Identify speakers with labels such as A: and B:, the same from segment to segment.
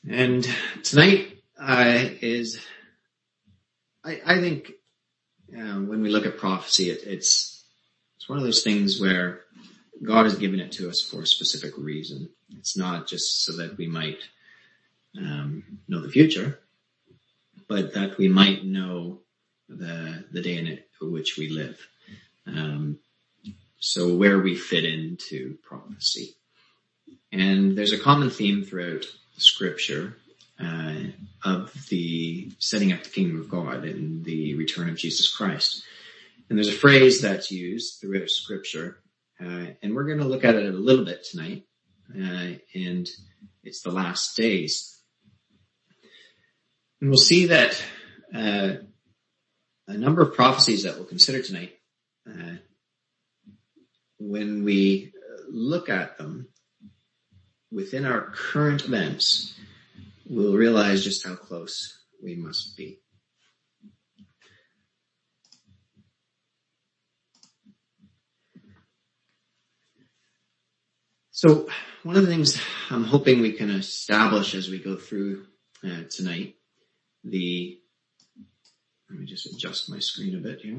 A: And tonight is, I think, when we look at prophecy, it's one of those things where God has given it to us for a specific reason. It's not just so that we might know the future, but that we might know the day in which we live. So where we fit into prophecy. And there's a common theme throughout Scripture of the setting up the kingdom of God and the return of Jesus Christ. And there's a phrase that's used throughout Scripture, and we're going to look at it a little bit tonight, and it's the last days. And we'll see that a number of prophecies that we'll consider tonight, when we look at them within our current events, we'll realize just how close we must be. So one of the things I'm hoping we can establish as we go through tonight, let me just adjust my screen a bit here,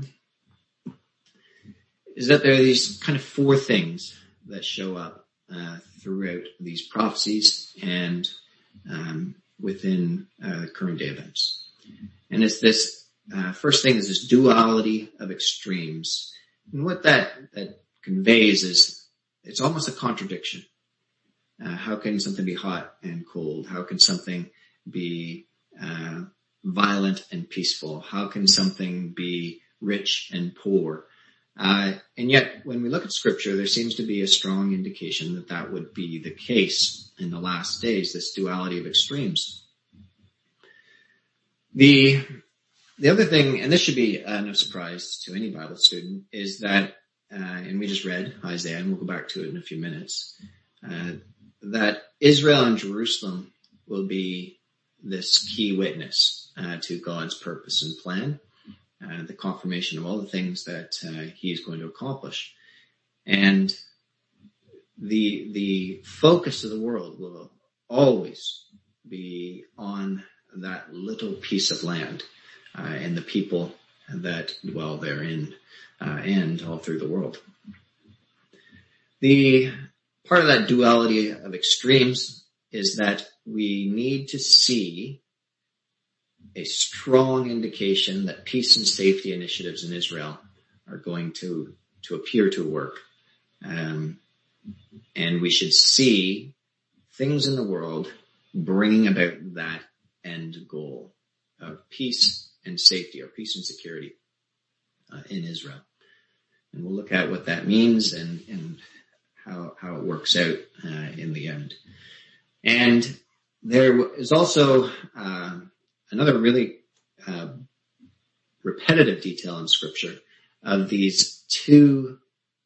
A: is that there are these kind of four things that show up throughout these prophecies and within current day events. And it's this first thing is this duality of extremes. And what that conveys is it's almost a contradiction. How can something be hot and cold? How can something be violent and peaceful? How can something be rich and poor? And yet, when we look at Scripture, there seems to be a strong indication that that would be the case in the last days, this duality of extremes. The other thing, and this should be no surprise to any Bible student, is that, and we just read Isaiah, and we'll go back to it in a few minutes, that Israel and Jerusalem will be this key witness to God's purpose and plan. The confirmation of all the things that he is going to accomplish. And the focus of the world will always be on that little piece of land and the people that dwell therein and all through the world. The part of that duality of extremes is that we need to see a strong indication that peace and safety initiatives in Israel are going to appear to work. And we should see things in the world bringing about that end goal of peace and safety, or peace and security in Israel. And we'll look at what that means and how it works out in the end. And there is also another really repetitive detail in Scripture of these two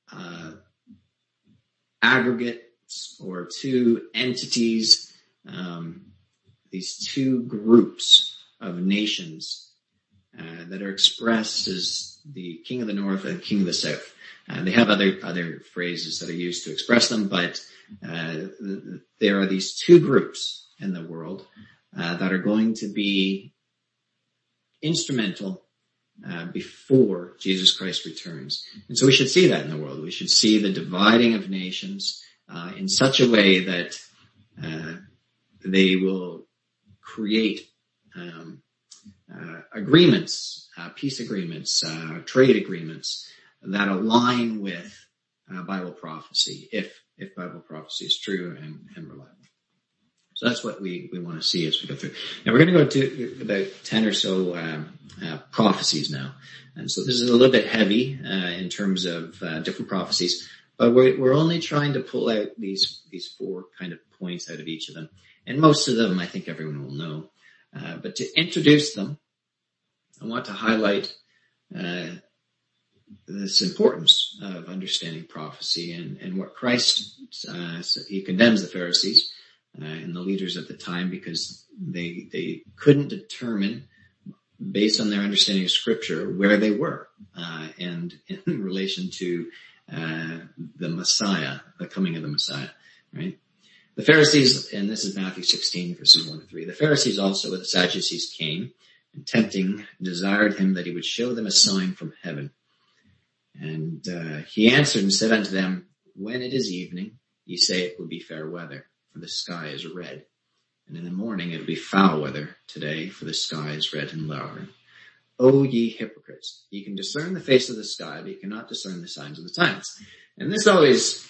A: aggregates or two entities, these two groups of nations that are expressed as the King of the North and King of the South. They have other phrases that are used to express them, but there are these two groups in the world that are going to be instrumental before Jesus Christ returns. And so we should see that in the world. We should see the dividing of nations in such a way that they will create agreements, peace agreements, trade agreements that align with Bible prophecy, if Bible prophecy is true and reliable. So that's what we want to see as we go through. Now we're going to go to about 10 or so prophecies now. And so this is a little bit heavy in terms of different prophecies, but we're only trying to pull out these four kind of points out of each of them. And most of them I think everyone will know. But to introduce them, I want to highlight this importance of understanding prophecy and what Christ, he condemns the Pharisees and the leaders at the time because they couldn't determine, based on their understanding of Scripture, where they were and in relation to the Messiah, the coming of the Messiah, right? The Pharisees, and this is Matthew 16, verses 1 to 3. The Pharisees also with the Sadducees came, and tempting, desired him that he would show them a sign from heaven. And he answered and said unto them, when it is evening, ye say it will be fair weather, for the sky is red. And in the morning it will be foul weather today, for the sky is red and lowering. O ye hypocrites, ye can discern the face of the sky, but ye cannot discern the signs of the times. And this always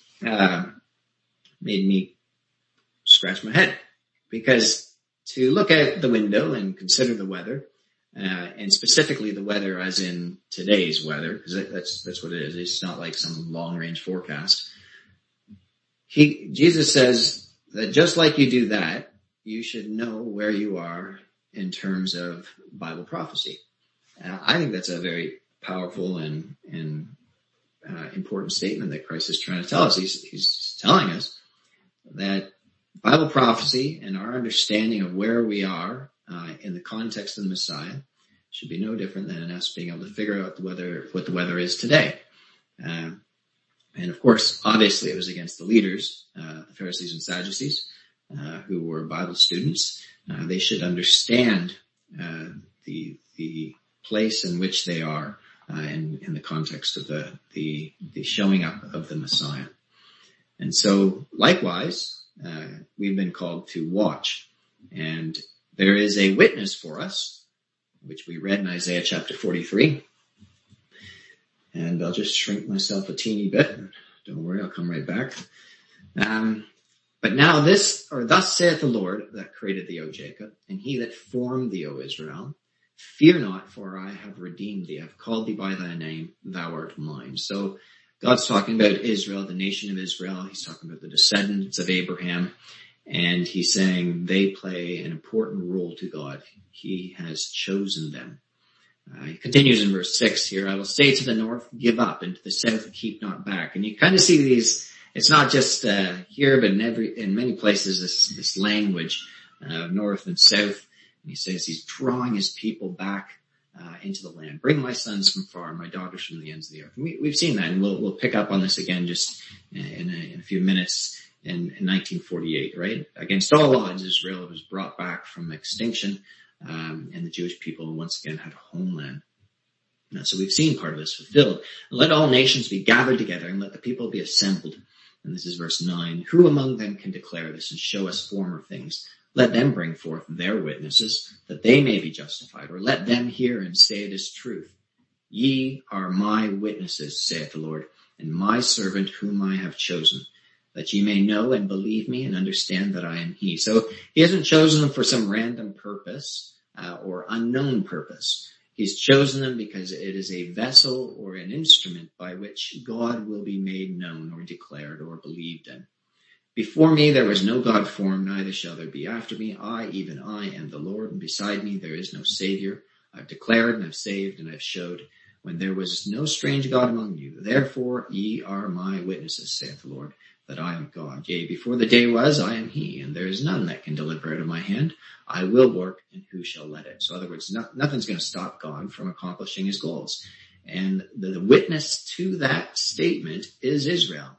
A: made me scratch my head, because to look out the window and consider the weather, and specifically the weather as in today's weather, because that's what it is. It's not like some long-range forecast. Jesus says that just like you do that, you should know where you are in terms of Bible prophecy. I think that's a very powerful and important statement that Christ is trying to tell us. He's telling us that Bible prophecy and our understanding of where we are in the context of the Messiah should be no different than us being able to figure out what the weather is today. And of course, obviously it was against the leaders, the Pharisees and Sadducees, who were Bible students. They should understand the place in which they are in the context of the showing up of the Messiah. And so likewise, we've been called to watch. And there is a witness for us, which we read in Isaiah chapter 43. And I'll just shrink myself a teeny bit. Don't worry, I'll come right back. But now thus saith the Lord that created thee, O Jacob, and he that formed thee, O Israel, fear not, for I have redeemed thee. I have called thee by thy name, thou art mine. So God's talking about Israel, the nation of Israel. He's talking about the descendants of Abraham. And he's saying they play an important role to God. He has chosen them. He continues in verse 6 here, I will say to the north, give up, and to the south, keep not back. And you kind of see these, it's not just here, but in many places, this language of north and south. And he says he's drawing his people back into the land. Bring my sons from far, my daughters from the ends of the earth. And we've seen that, and we'll pick up on this again just in a few minutes in 1948, right? Against all odds, Israel was brought back from extinction, and the Jewish people once again had a homeland. So we've seen part of this fulfilled. Let all nations be gathered together, and let the people be assembled. And this is verse 9. Who among them can declare this and show us former things? Let them bring forth their witnesses, that they may be justified, or let them hear and say it is truth. Ye are my witnesses, saith the Lord, and my servant whom I have chosen, that ye may know and believe me and understand that I am he. So he hasn't chosen them for some random purpose or unknown purpose. He's chosen them because it is a vessel or an instrument by which God will be made known or declared or believed in. Before me there was no God formed, neither shall there be after me. I, even I, am the Lord, and beside me there is no Savior. I've declared and I've saved and I've showed when there was no strange God among you. Therefore ye are my witnesses, saith the Lord, that I am God. Yea, before the day was, I am he, and there is none that can deliver out of my hand. I will work, and who shall let it? So in other words, nothing's going to stop God from accomplishing his goals. And the witness to that statement is Israel.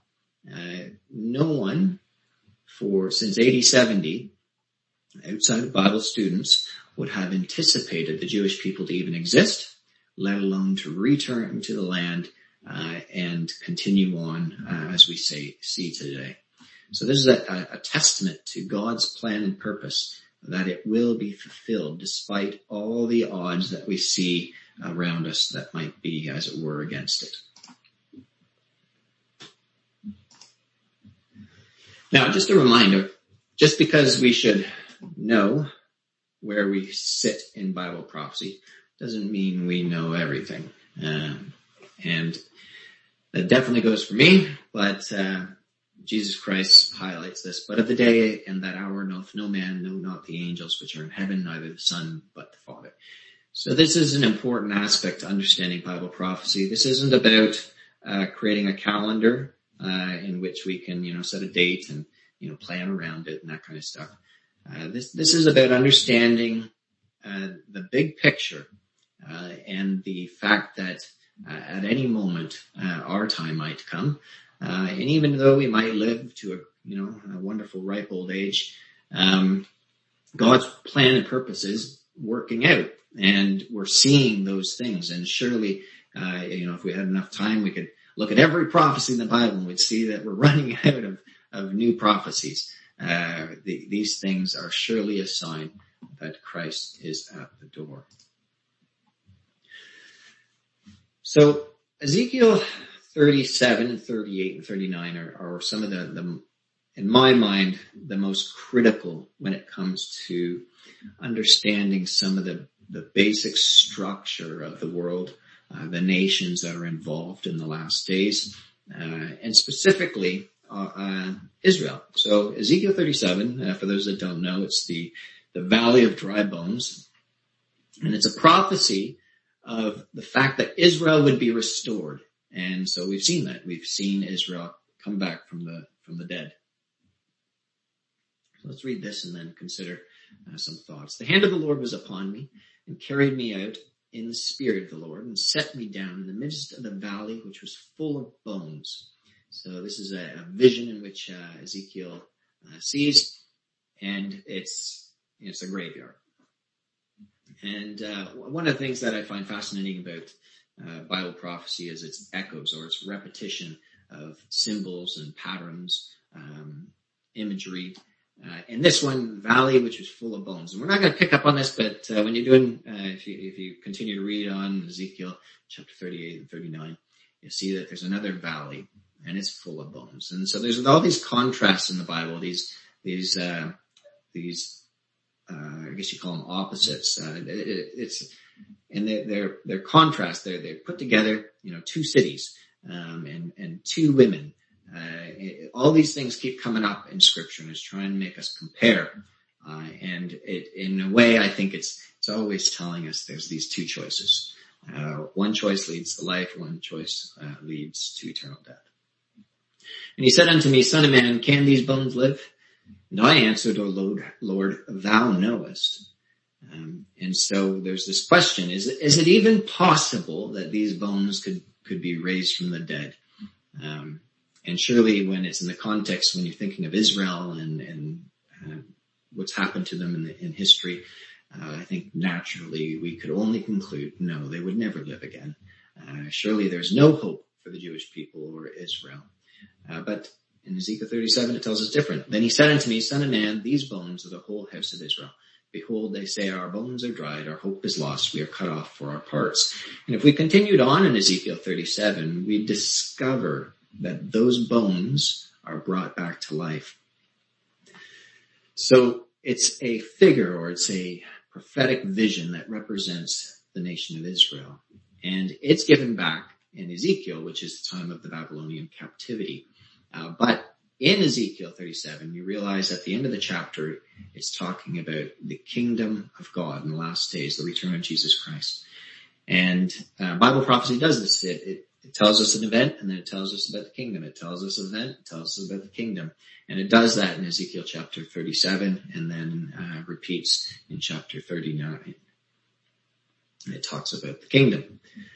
A: No one since AD 70, outside of Bible students, would have anticipated the Jewish people to even exist, let alone to return to the land and continue on as we see today. So this is a testament to God's plan and purpose, that it will be fulfilled despite all the odds that we see around us that might be, as it were, against it. Now, just a reminder, just because we should know where we sit in Bible prophecy doesn't mean we know everything. And that definitely goes for me, but Jesus Christ highlights this. But of the day and that hour knoweth no man, no, not the angels which are in heaven, neither the Son, but the Father. So this is an important aspect to understanding Bible prophecy. This isn't about creating a calendar in which we can, set a date and, plan around it and that kind of stuff. This is about understanding the big picture and the fact that at any moment our time might come. And even though we might live to a wonderful ripe old age, God's plan and purposes working out, and we're seeing those things. And surely, if we had enough time, we could look at every prophecy in the Bible and we'd see that we're running out of new prophecies. These things are surely a sign that Christ is at the door. So Ezekiel 37 and 38 and 39 are some of the, in my mind, the most critical when it comes to understanding some of the basic structure of the world, the nations that are involved in the last days, and specifically Israel. So Ezekiel 37, for those that don't know, it's the Valley of Dry Bones, and it's a prophecy of the fact that Israel would be restored. And so we've seen that. We've seen Israel come back from the dead. So let's read this and then consider some thoughts. The hand of the Lord was upon me and carried me out in the spirit of the Lord and set me down in the midst of the valley, which was full of bones. So this is a vision in which Ezekiel sees, and it's a graveyard. And one of the things that I find fascinating about Bible prophecy is its echoes, or its repetition of symbols and patterns, imagery. And this one, valley, which was full of bones. And we're not going to pick up on this, but when you're doing, if you continue to read on Ezekiel chapter 38 and 39, you'll see that there's another valley, and it's full of bones. And so there's all these contrasts in the Bible, these I guess you call them opposites. And they're contrast. They're put together, two cities, and two women. All these things keep coming up in Scripture, and it's trying to make us compare. And in a way, I think it's always telling us there's these two choices. One choice leads to life, one choice leads to eternal death. And he said unto me, Son of man, can these bones live? And I answered, O Lord, thou knowest. And so there's this question, is it even possible that these bones could be raised from the dead? And surely when it's in the context, when you're thinking of Israel and what's happened to them in history, I think naturally we could only conclude, no, they would never live again. Surely there's no hope for the Jewish people or Israel. But in Ezekiel 37, it tells us different. Then he said unto me, Son of man, these bones are the whole house of Israel. Behold, they say, our bones are dried, our hope is lost, we are cut off for our parts. And if we continued on in Ezekiel 37, we discover that those bones are brought back to life. So it's a figure, or it's a prophetic vision that represents the nation of Israel. And it's given back in Ezekiel, which is the time of the Babylonian captivity. But in Ezekiel 37, you realize at the end of the chapter, it's talking about the kingdom of God in the last days, the return of Jesus Christ. And Bible prophecy does this. It tells us an event, and then it tells us about the kingdom. It tells us an event, it tells us about the kingdom. And it does that in Ezekiel chapter 37, and then repeats in chapter 39. And it talks about the kingdom.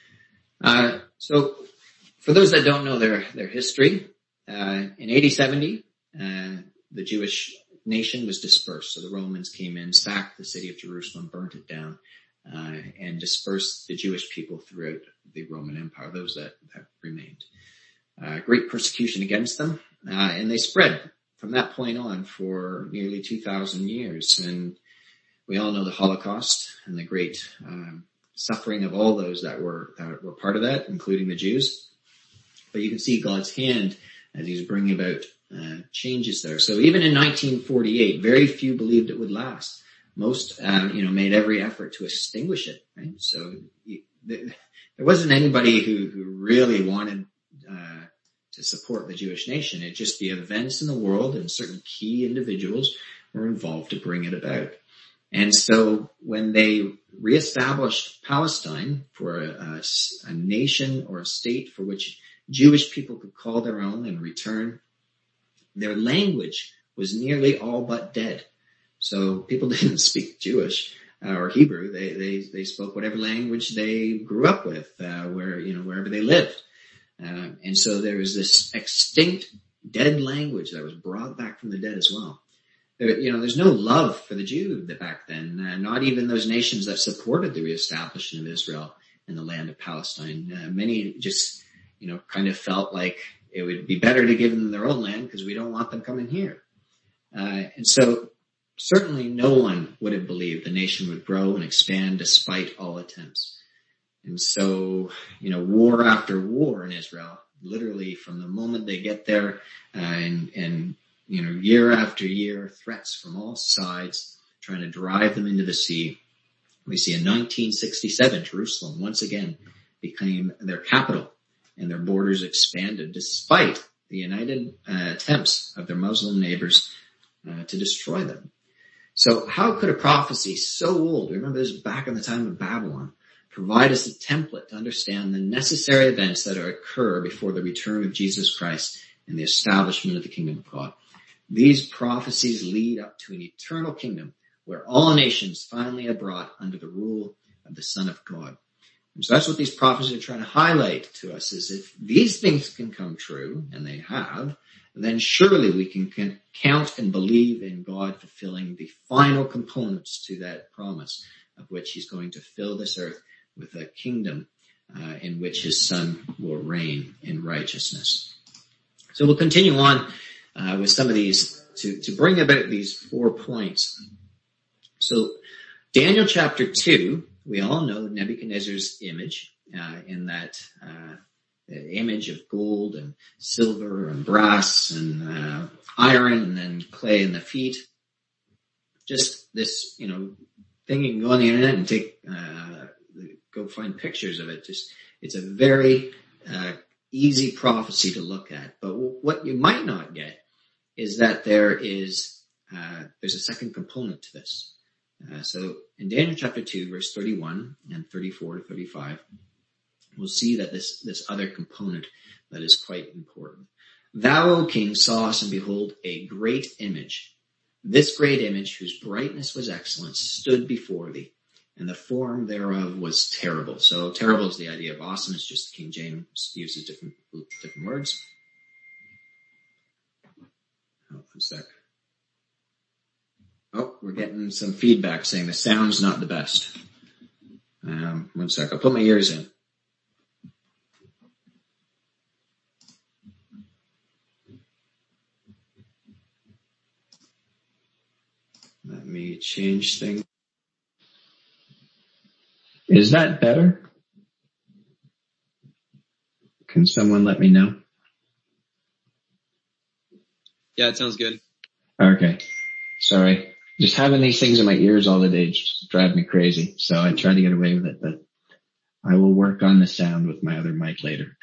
A: So for those that don't know their history, in AD 70, the Jewish nation was dispersed. So the Romans came in, sacked the city of Jerusalem, burnt it down, and dispersed the Jewish people throughout the Roman Empire, those that remained. Great persecution against them, and they spread from that point on for nearly 2,000 years. And we all know the Holocaust and the great suffering of all those that were part of that, including the Jews. But you can see God's hand as he's bringing about changes there. So even in 1948, very few believed it would last. Most, made every effort to extinguish it, right? So there wasn't anybody who really wanted to support the Jewish nation. It just the events in the world and certain key individuals were involved to bring it about. And so when they reestablished Palestine for a nation or a state for which Jewish people could call their own and return, their language was nearly all but dead. So people didn't speak Jewish or Hebrew. They spoke whatever language they grew up with, wherever they lived. And so there was this extinct dead language that was brought back from the dead as well. There's no love for the Jew back then, not even those nations that supported the reestablishment of Israel in the land of Palestine. Many just, kind of felt like it would be better to give them their own land because we don't want them coming here. And so certainly no one would have believed the nation would grow and expand despite all attempts. And so, war after war in Israel, literally from the moment they get there, and year after year, threats from all sides trying to drive them into the sea. We see in 1967, Jerusalem once again became their capital and their borders expanded despite the united attempts of their Muslim neighbors to destroy them. So how could a prophecy so old, remember this back in the time of Babylon, provide us a template to understand the necessary events that occur before the return of Jesus Christ and the establishment of the kingdom of God? These prophecies lead up to an eternal kingdom where all nations finally are brought under the rule of the Son of God. And so that's what these prophecies are trying to highlight to us, is if these things can come true, and they have, then surely we can count and believe in God fulfilling the final components to that promise, of which he's going to fill this earth with a kingdom in which his Son will reign in righteousness. So we'll continue on with some of these to bring about these 4 points. So Daniel chapter 2, we all know Nebuchadnezzar's image in that image of gold and silver and brass and iron and then clay in the feet. Just this, thing you can go on the internet and go find pictures of it. It's a very easy prophecy to look at. But what you might not get is that there's a second component to this. So in Daniel chapter 2, verse 31 and 34 to 35, we'll see that this other component that is quite important. Thou, O king, sawest and behold a great image. This great image, whose brightness was excellent, stood before thee, and the form thereof was terrible. So terrible is the idea of awesome. It's just King James uses different words. Oh, one sec. Oh, we're getting some feedback saying the sound's not the best. 1 sec. I'll put my ears in. Let me change things. Is that better? Can someone let me know?
B: Yeah, it sounds good.
A: Okay. Sorry. Just having these things in my ears all the day just drive me crazy. So I try to get away with it, but I will work on the sound with my other mic later.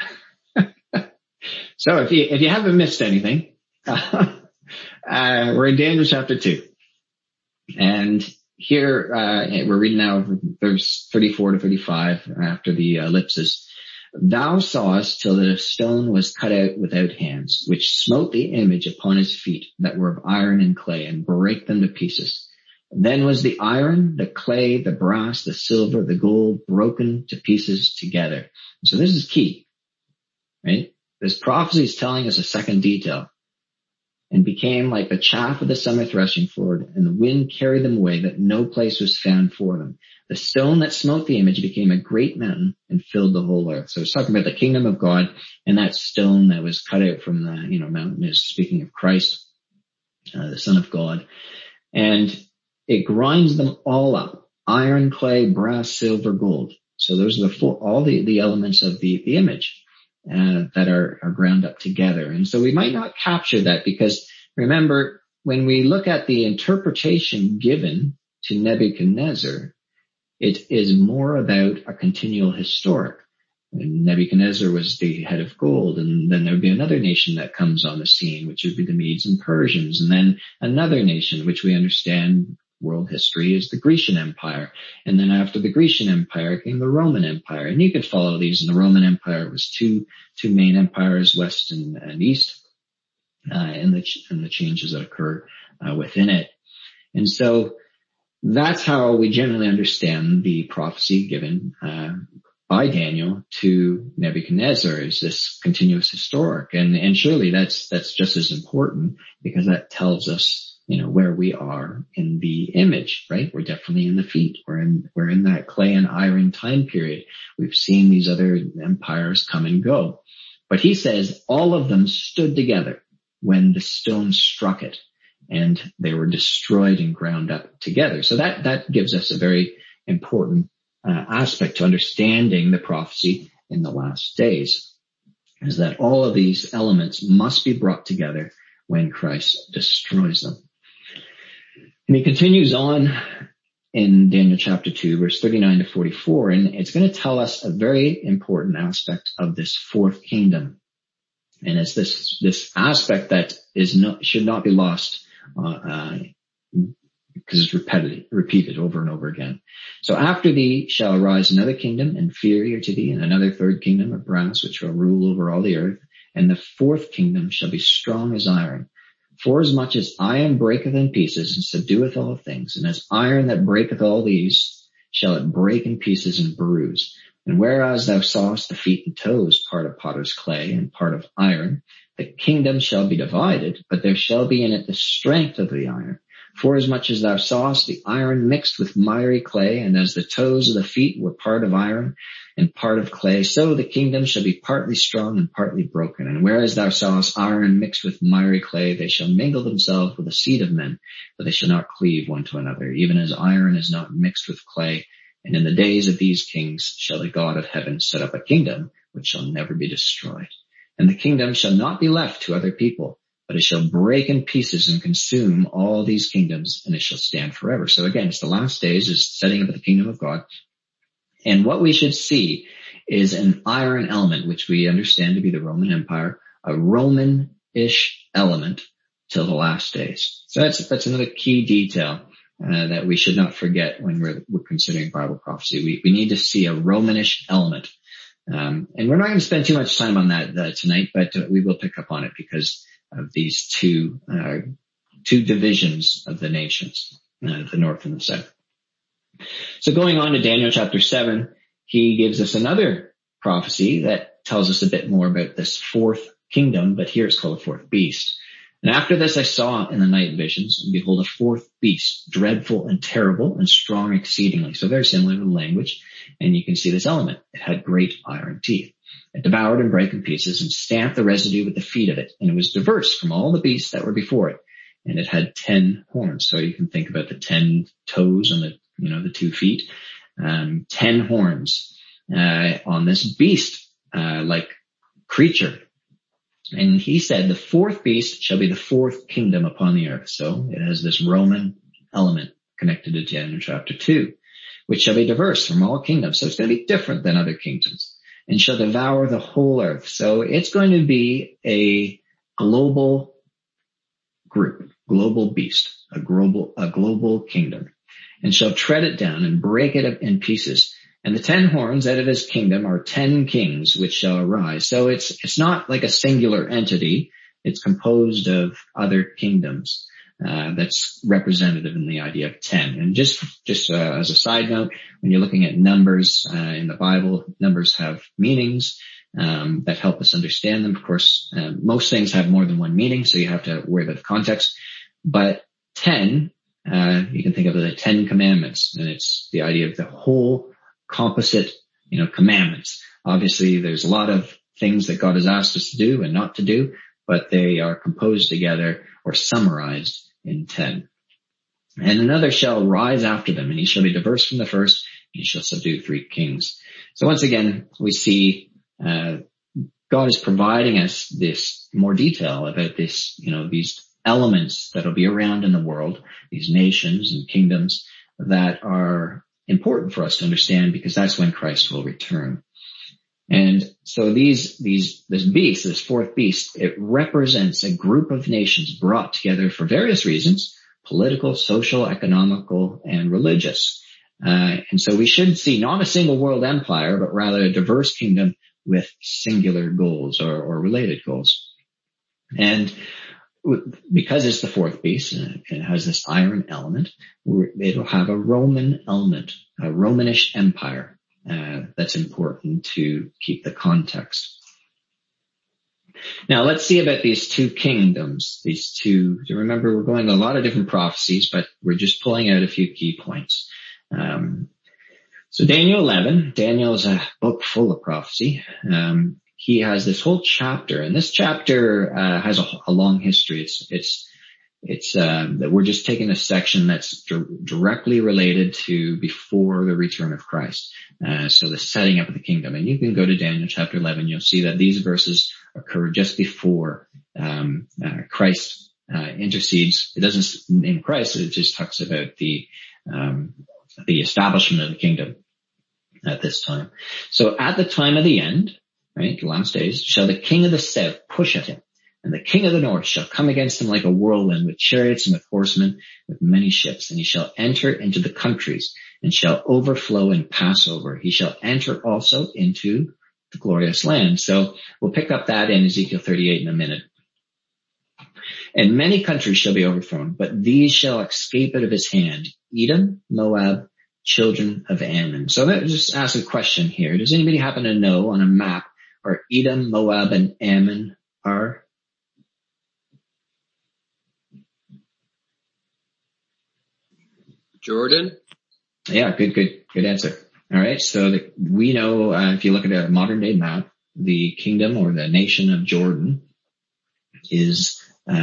A: So if you haven't missed anything, we're in Daniel chapter 2. And here, we're reading now verse 34 to 35 after the ellipsis. Thou sawest till the stone was cut out without hands, which smote the image upon his feet that were of iron and clay, and brake them to pieces. Then was the iron, the clay, the brass, the silver, the gold broken to pieces together. So this is key, right? This prophecy is telling us a second detail. And became like the chaff of the summer threshing floor, and the wind carried them away, that no place was found for them. The stone that smote the image became a great mountain and filled the whole earth. So it's talking about the kingdom of God, and that stone that was cut out from the mountain is speaking of Christ, the Son of God. And it grinds them all up: iron, clay, brass, silver, gold. So those are all the elements of the image that are ground up together. And so we might not capture that, because remember, when we look at the interpretation given to Nebuchadnezzar, it is more about a continual historic. And Nebuchadnezzar was the head of gold, and then there would be another nation that comes on the scene, which would be the Medes and Persians, and then another nation, which we understand world history is the Grecian Empire. And then after the Grecian Empire came the Roman Empire. And you could follow these. In the Roman Empire, it was two main empires, West and East, and the changes that occur within it. And so that's how we generally understand the prophecy given by Daniel to Nebuchadnezzar is this continuous historic. And surely that's just as important, because that tells us, where we are in the image, right? We're definitely in the feet. We're in that clay and iron time period. We've seen these other empires come and go. But he says all of them stood together when the stone struck it, and they were destroyed and ground up together. So that gives us a very important aspect to understanding the prophecy in the last days, is that all of these elements must be brought together when Christ destroys them. And he continues on in Daniel chapter 2, verse 39 to 44, and it's going to tell us a very important aspect of this fourth kingdom. And it's this aspect that should not be lost, because it's repeated over and over again. So after thee shall arise another kingdom inferior to thee, and another third kingdom of brass, which shall rule over all the earth. And the fourth kingdom shall be strong as iron. Forasmuch as iron breaketh in pieces and subdueth all things, and as iron that breaketh all these, shall it break in pieces and bruise. And whereas thou sawest the feet and toes, part of potter's clay and part of iron, the kingdom shall be divided, but there shall be in it the strength of the iron. Forasmuch as thou sawest the iron mixed with miry clay, and as the toes of the feet were part of iron and part of clay, so the kingdom shall be partly strong and partly broken. And whereas thou sawest iron mixed with miry clay, they shall mingle themselves with the seed of men, but they shall not cleave one to another, even as iron is not mixed with clay. And in the days of these kings shall the God of heaven set up a kingdom which shall never be destroyed. And the kingdom shall not be left to other people, but it shall break in pieces and consume all these kingdoms, and it shall stand forever. So again, it's the last days, is setting up the kingdom of God. And what we should see is an iron element, which we understand to be the Roman Empire, a Roman-ish element till the last days. So that's another key detail that we should not forget when we're considering Bible prophecy. We need to see a Romanish element. And we're not going to spend too much time on that tonight, but we will pick up on it because of these two divisions of the nations, the north and the south. So going on to Daniel chapter 7, he gives us another prophecy that tells us a bit more about this fourth kingdom, but here it's called the fourth beast. And after this I saw in the night visions, and behold, a fourth beast, dreadful and terrible and strong exceedingly. So very similar to the language. And you can see this element. It had great iron teeth. It devoured and brake in pieces and stamped the residue with the feet of it. And it was diverse from all the beasts that were before it. And it had 10 horns. So you can think about the 10 toes on the 2 feet. 10 horns, on this beast, like creature. And he said, the fourth beast shall be the fourth kingdom upon the earth. So it has this Roman element connected to Daniel chapter 2, which shall be diverse from all kingdoms. So it's going to be different than other kingdoms, and shall devour the whole earth. So it's going to be a global group, global beast, a global kingdom, and shall tread it down and break it up in pieces. And the 10 horns out of his kingdom are 10 kings which shall arise. So it's not like a singular entity. It's composed of other kingdoms. That's representative in the idea of 10. And just as a side note, when you're looking at numbers in the Bible, numbers have meanings that help us understand them. Of course, most things have more than one meaning, so you have to worry about the context. But 10, you can think of it as the 10 commandments, and it's the idea of the whole composite, commandments. Obviously, there's a lot of things that God has asked us to do and not to do, but they are composed together or summarized in 10. And another shall rise after them, and he shall be diverse from the first, and he shall subdue 3 kings. So once again, we see God is providing us this more detail about this, these elements that will be around in the world, these nations and kingdoms that are important for us to understand, because that's when Christ will return. And so this beast, this fourth beast, it represents a group of nations brought together for various reasons: political, social, economical, and religious. And so we should see not a single world empire, but rather a diverse kingdom with singular goals or related goals. And because it's the fourth beast and it has this iron element, it'll have a Roman element, a Romanish empire. that's important to keep the context. Now let's see about these two kingdoms, remember we're going to a lot of different prophecies, but we're just pulling out a few key points. So Daniel 11, Daniel is a book full of prophecy. He has this whole chapter, and this chapter has a long history. It's that we're just taking a section that's directly related to before the return of Christ. So the setting up of the kingdom. And you can go to Daniel chapter 11. You'll see that these verses occur just before Christ intercedes. It doesn't name Christ. It just talks about the establishment of the kingdom at this time. So at the time of the end, right, the last days, shall the king of the south push at him, and the king of the north shall come against him like a whirlwind, with chariots and with horsemen, with many ships. And he shall enter into the countries, and shall overflow and pass over. He shall enter also into the glorious land. So we'll pick up that in Ezekiel 38 in a minute. And many countries shall be overthrown, but these shall escape out of his hand: Edom, Moab, children of Ammon. So let's just ask a question here. Does anybody happen to know on a map where Edom, Moab, and Ammon are?
B: Jordan?
A: Yeah, good answer. All right. So we know, if you look at a modern day map, the kingdom or the nation of Jordan is,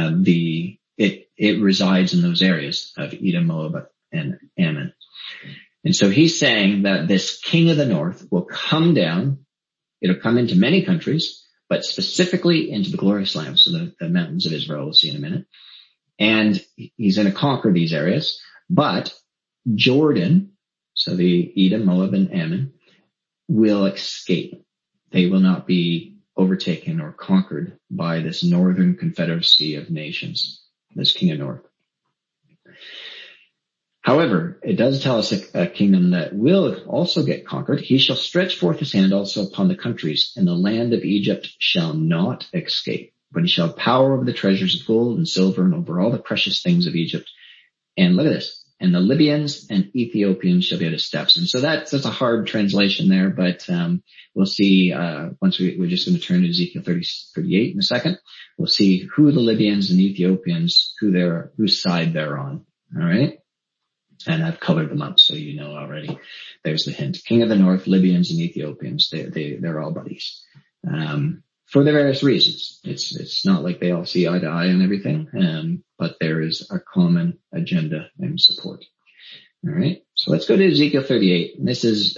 A: it resides in those areas of Edom, Moab, and Ammon. And so he's saying that this king of the north will come down. It'll come into many countries, but specifically into the glorious land. So the mountains of Israel, we'll see in a minute. And he's going to conquer these areas. But Jordan, so the Edom, Moab, and Ammon, will escape. They will not be overtaken or conquered by this northern confederacy of nations, this king of north. However, it does tell us a kingdom that will also get conquered. He shall stretch forth his hand also upon the countries, and the land of Egypt shall not escape. But he shall have power over the treasures of gold and silver, and over all the precious things of Egypt. And look at this. And the Libyans and Ethiopians shall be at his steps. And so that's a hard translation there, but we'll see once we're just going to turn to Ezekiel 38 in a second. We'll see who the Libyans and Ethiopians, whose side they're on. All right. And I've colored them up so you know already. There's the hint. King of the north, Libyans and Ethiopians, they're all buddies. For the various reasons. It's not like they all see eye to eye on everything, but there is a common agenda and support. All right. So let's go to Ezekiel 38. And this is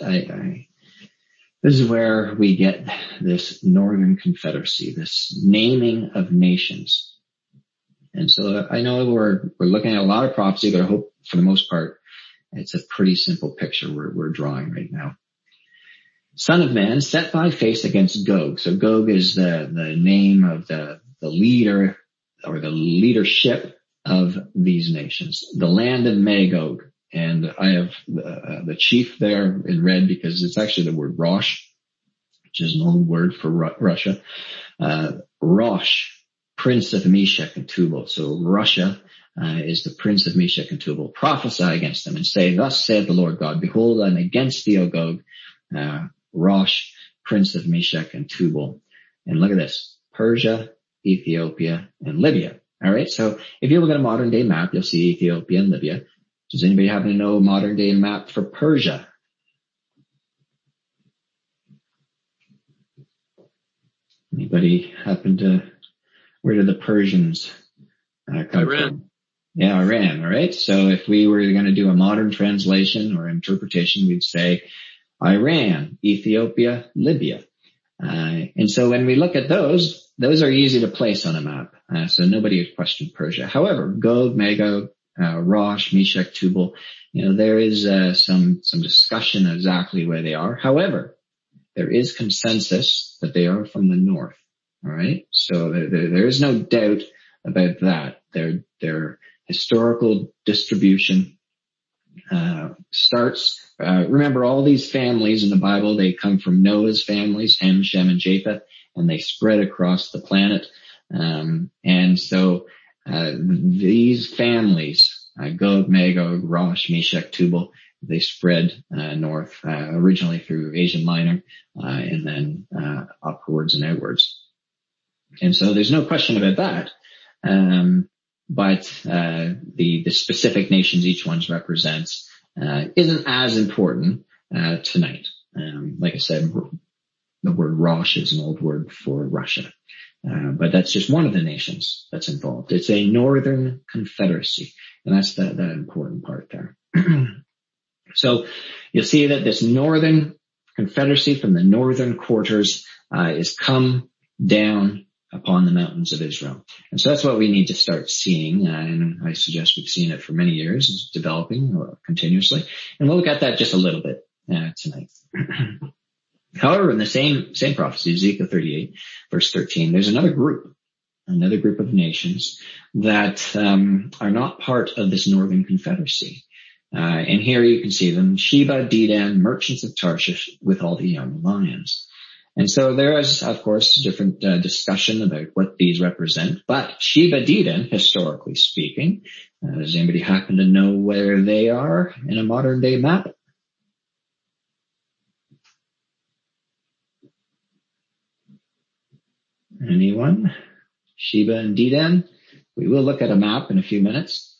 A: where we get this northern confederacy, this naming of nations. And so I know we're looking at a lot of prophecy, but I hope for the most part, it's a pretty simple picture we're drawing right now. Son of man, set thy face against Gog. So Gog is the name of the leader or the leadership of these nations, the land of Magog. And I have the chief there in red because it's actually the word Rosh, which is an old word for Russia. Rosh, prince of Meshech and Tubal. So Russia is the prince of Meshech and Tubal. Prophesy against them and say, thus saith the Lord God, behold, I'm against thee, O Gog, Rosh, prince of Meshech and Tubal. And look at this, Persia, Ethiopia, and Libya. All right. So if you look at a modern day map, you'll see Ethiopia and Libya. Does anybody happen to know a modern day map for Persia? Anybody happen to, where did the Persians come from? Yeah, Iran. All right. So if we were going to do a modern translation or interpretation, we'd say Iran, Ethiopia, Libya. And so when we look at those are easy to place on a map. So nobody would question Persia. However, Gog, Magog, Rosh, Meshech, Tubal, there is some discussion of exactly where they are. However, there is consensus that they are from the north. All right. So there is no doubt about that. Their historical distribution starts. Remember, all these families in the Bible, they come from Noah's families, Ham, Shem, and Japheth, and they spread across the planet. And so these families, Gog, Magog, Rosh, Meshech, Tubal, they spread north, originally through Asia Minor, and then upwards and outwards. And so there's no question about that. But the specific nations each one represents isn't as important tonight. Like I said, the word Rosh is an old word for Russia. But that's just one of the nations that's involved. It's a northern confederacy, and that's the important part there. So you'll see that this northern confederacy from the northern quarters is come down upon the mountains of Israel. And so that's what we need to start seeing, and I suggest we've seen it for many years. It's developing continuously, and we'll look at that just a little bit tonight. However, in the same prophecy, Ezekiel 38, verse 13, there's another group of nations that are not part of this northern confederacy. And here you can see them: Sheba, Dedan, merchants of Tarshish, with all the young lions. And so there is, of course, different discussion about what these represent. But Sheba, Dedan, historically speaking, does anybody happen to know where they are in a modern day map? Anyone? Sheba and Dedan? We will look at a map in a few minutes.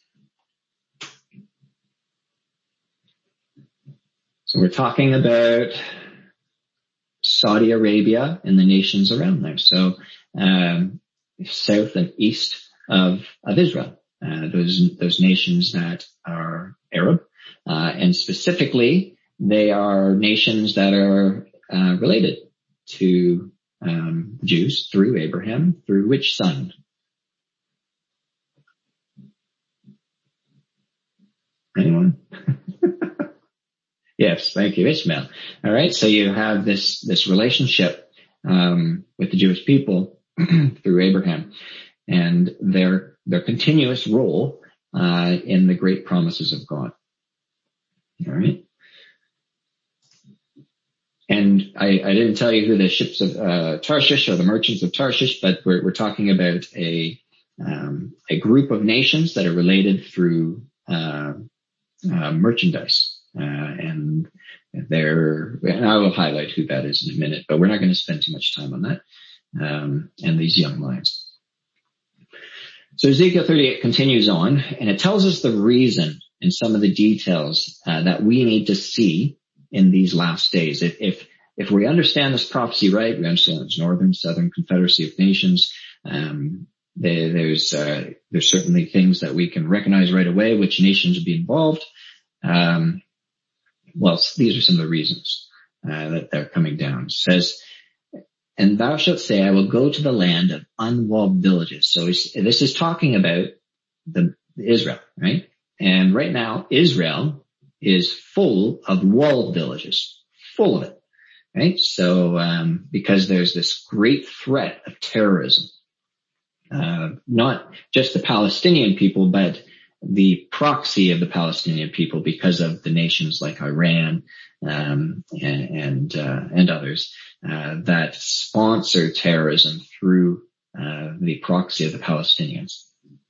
A: So we're talking about Saudi Arabia and the nations around there. So south and east of Israel, those nations that are Arab, and specifically they are nations that are related to Jews through Abraham, through which son? Anyone? Yes, thank you, Ishmael. All right, so you have this relationship with the Jewish people through Abraham, and their continuous role in the great promises of God. All right. And I didn't tell you who the ships of Tarshish or the merchants of Tarshish, but we're talking about a group of nations that are related through merchandise. And I will highlight who that is in a minute, but we're not going to spend too much time on that, and these young lions. So Ezekiel 38 continues on, and it tells us the reason and some of the details that we need to see in these last days. If we understand this prophecy right, we understand it's northern, southern confederacy of nations. There's certainly things that we can recognize right away, which nations would be involved. Well, these are some of the reasons that they're coming down. It says, and thou shalt say, I will go to the land of unwalled villages. So this is talking about Israel, right? And right now, Israel is full of walled villages, full of it, right? So because there's this great threat of terrorism, not just the Palestinian people, but the proxy of the Palestinian people, because of the nations like Iran and others that sponsor terrorism through the proxy of the Palestinians.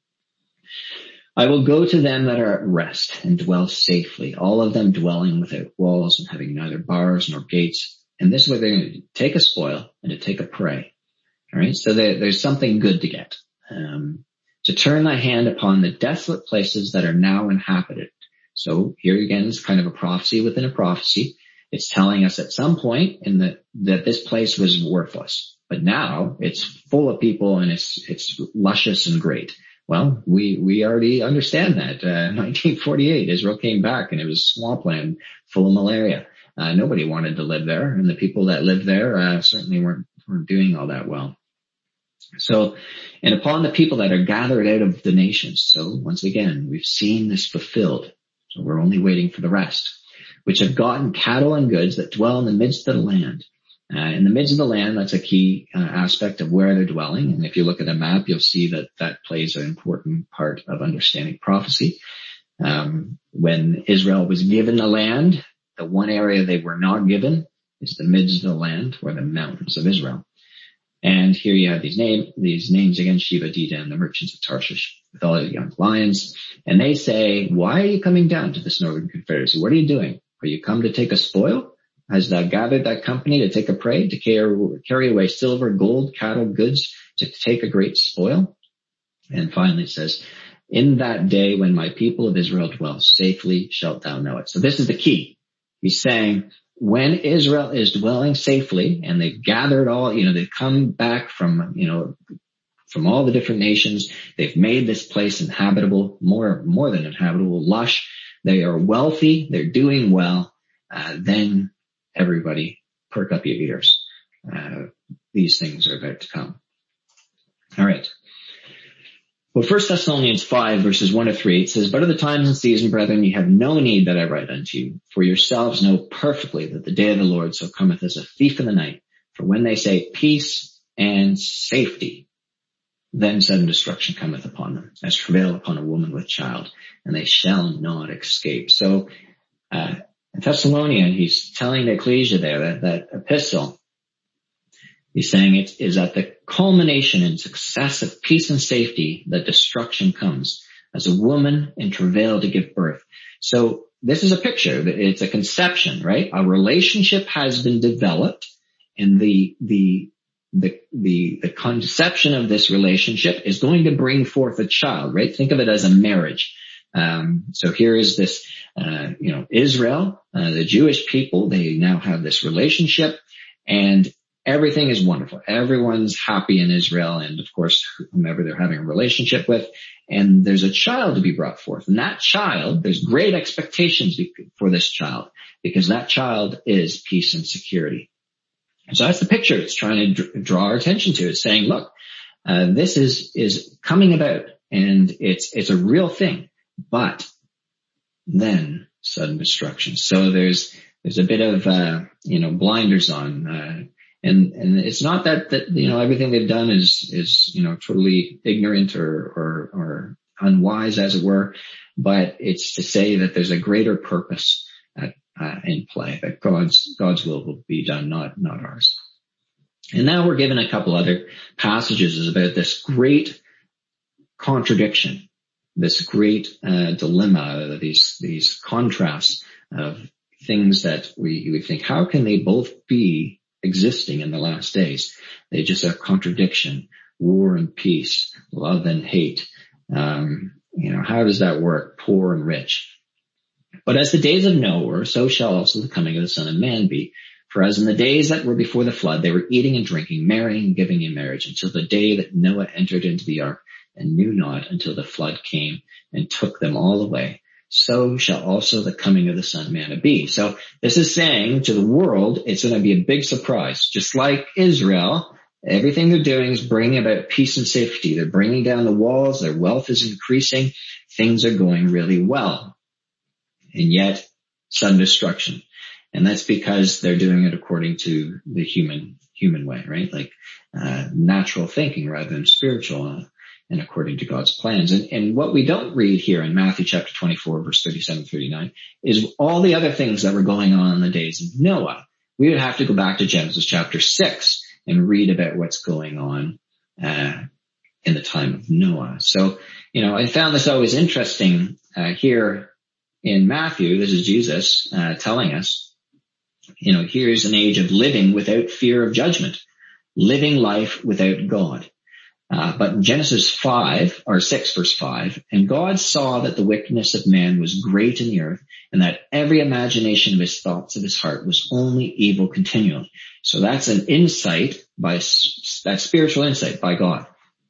A: I will go to them that are at rest and dwell safely, all of them dwelling without walls and having neither bars nor gates. And this is what they're going to do: take a spoil and to take a prey. All right, so there's something good to get. To turn thy hand upon the desolate places that are now inhabited. So here again is kind of a prophecy within a prophecy. It's telling us at some point that this place was worthless, but now it's full of people and it's luscious and great. Well, we already understand that. 1948, Israel came back and it was swampland full of malaria. Nobody wanted to live there, and the people that lived there certainly weren't doing all that well. So, and upon the people that are gathered out of the nations. So once again, we've seen this fulfilled. So we're only waiting for the rest, which have gotten cattle and goods that dwell in the midst of the land. In the midst of the land, that's a key aspect of where they're dwelling. And if you look at a map, you'll see that plays an important part of understanding prophecy. When Israel was given the land, the one area they were not given is the midst of the land, or the mountains of Israel. And here you have these names again, Sheba, Dedan, the merchants of Tarshish, with all the young lions. And they say, why are you coming down to this northern confederacy? What are you doing? Are you come to take a spoil? Has thou gathered that company to take a prey, to carry away silver, gold, cattle, goods, to take a great spoil? And finally it says, in that day when my people of Israel dwell safely shalt thou know it. So this is the key. He's saying, when Israel is dwelling safely and they've gathered all, they've come back from, from all the different nations, they've made this place inhabitable, more than inhabitable, lush, they are wealthy, they're doing well, then everybody perk up your ears. These things are about to come. All right. Well, 1 Thessalonians 5 verses 1-3, it says, but of the times and season, brethren, ye have no need that I write unto you, for yourselves know perfectly that the day of the Lord so cometh as a thief in the night. For when they say peace and safety, then sudden destruction cometh upon them, as travail upon a woman with child, and they shall not escape. So, in Thessalonian, he's telling the ecclesia there that epistle, he's saying it is at the culmination and success of peace and safety that destruction comes, as a woman in travail to give birth. So this is a picture. It's a conception, right? A relationship has been developed, and the conception of this relationship is going to bring forth a child, right? Think of it as a marriage. So here is this, Israel, the Jewish people, they now have this relationship, and everything is wonderful. Everyone's happy in Israel, and of course, whomever they're having a relationship with. And there's a child to be brought forth. And that child, there's great expectations for this child, because that child is peace and security. And so that's the picture it's trying to draw our attention to. It's saying, look, this is coming about, and it's a real thing. But then sudden destruction. So there's a bit of, blinders on, and it's not that, everything they've done is, totally ignorant or unwise, as it were, but it's to say that there's a greater purpose in play, that God's will be done, not ours. And now we're given a couple other passages about this great contradiction, this great dilemma, these contrasts of things that we would think, how can they both be existing in the last days? They just have contradiction, war and peace, love and hate. How does that work? Poor and rich. But as the days of Noah, so shall also the coming of the Son of Man be. For as in the days that were before the flood, they were eating and drinking, marrying and giving in marriage, until the day that Noah entered into the ark, and knew not until the flood came and took them all away. So shall also the coming of the Son of Man be. So this is saying to the world, it's going to be a big surprise. Just like Israel, everything they're doing is bringing about peace and safety. They're bringing down the walls. Their wealth is increasing. Things are going really well. And yet, sudden destruction. And that's because they're doing it according to the human way, right? Like, natural thinking rather than spiritual, and according to God's plans. And what we don't read here in Matthew chapter 24, verse 37-39, is all the other things that were going on in the days of Noah. We would have to go back to Genesis chapter 6 and read about what's going on, in the time of Noah. So, I found this always interesting, here in Matthew. This is Jesus, telling us, here's an age of living without fear of judgment, living life without God. But in Genesis 6 verse 5, and God saw that the wickedness of man was great in the earth, and that every imagination of his thoughts of his heart was only evil continually. So that's an insight that's spiritual insight by God.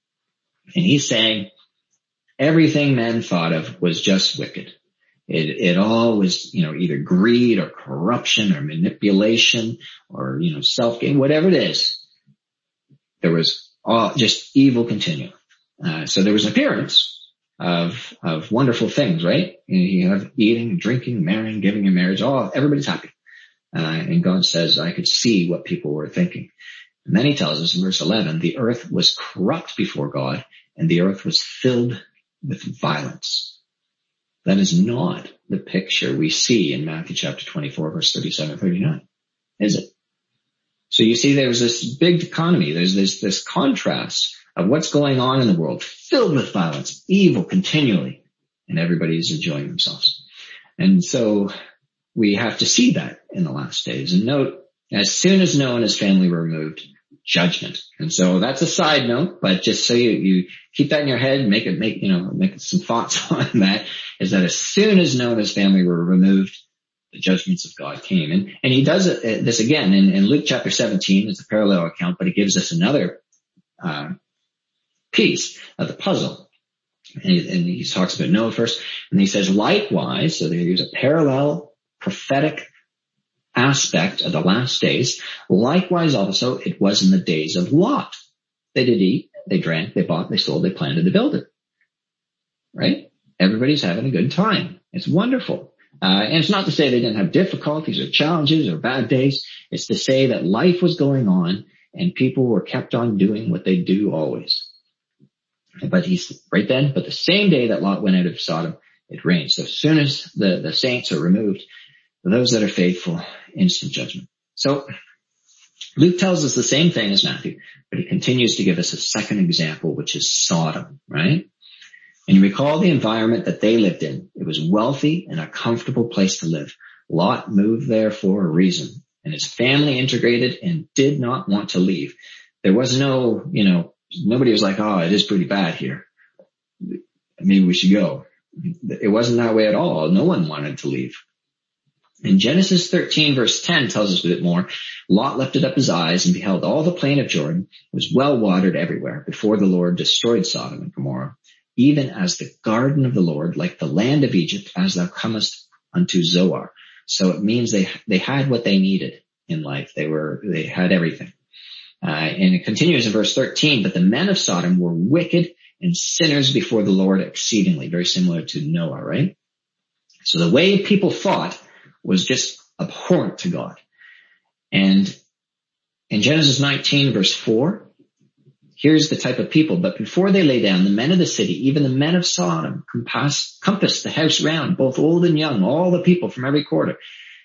A: And he's saying everything men thought of was just wicked. It all was, either greed or corruption or manipulation or, self-gain, whatever it is. There was all just evil continually. So there was an appearance of wonderful things, right? You have eating, drinking, marrying, giving in marriage, everybody's happy. And God says, I could see what people were thinking. And then he tells us in verse 11, the earth was corrupt before God, and the earth was filled with violence. That is not the picture we see in Matthew chapter 24, verse 37-39, is it?
C: So you see there's this big dichotomy. There's this contrast of what's going on in the world, filled with violence, evil continually, and everybody's enjoying themselves. And so we have to see that in the last days. And note, as soon as Noah and his family were removed, judgment. And so that's a side note, but just so you keep that in your head, make some thoughts on that, is that as soon as Noah and his family were removed, the judgments of God came. And he does this again in Luke chapter 17. It's a parallel account, but it gives us another piece of the puzzle. And he talks about Noah first, and he says, likewise, so there's a parallel prophetic aspect of the last days. Likewise also it was in the days of Lot. They did eat, they drank, they bought, they sold, they planted, they built it. Right? Everybody's having a good time. It's wonderful. And it's not to say they didn't have difficulties or challenges or bad days. It's to say that life was going on and people were kept on doing what they do always. But the same day that Lot went out of Sodom, it rained. So as soon as the saints are removed, those that are faithful, instant judgment. So Luke tells us the same thing as Matthew, but he continues to give us a second example, which is Sodom, right? And you recall the environment that they lived in. It was wealthy and a comfortable place to live. Lot moved there for a reason, and his family integrated and did not want to leave. There was no, nobody was like, oh, it is pretty bad here. Maybe we should go. It wasn't that way at all. No one wanted to leave. In Genesis 13 verse 10 tells us a bit more. Lot lifted up his eyes and beheld all the plain of Jordan was well watered everywhere before the Lord destroyed Sodom and Gomorrah, even as the garden of the Lord, like the land of Egypt, as thou comest unto Zoar. So it means they had what they needed in life. They had everything. And it continues in verse 13, but the men of Sodom were wicked and sinners before the Lord exceedingly, very similar to Noah, right? So the way people thought was just abhorrent to God. And in Genesis 19 verse 4, here's the type of people. But before they lay down, the men of the city, even the men of Sodom, compassed the house round, both old and young, all the people from every quarter.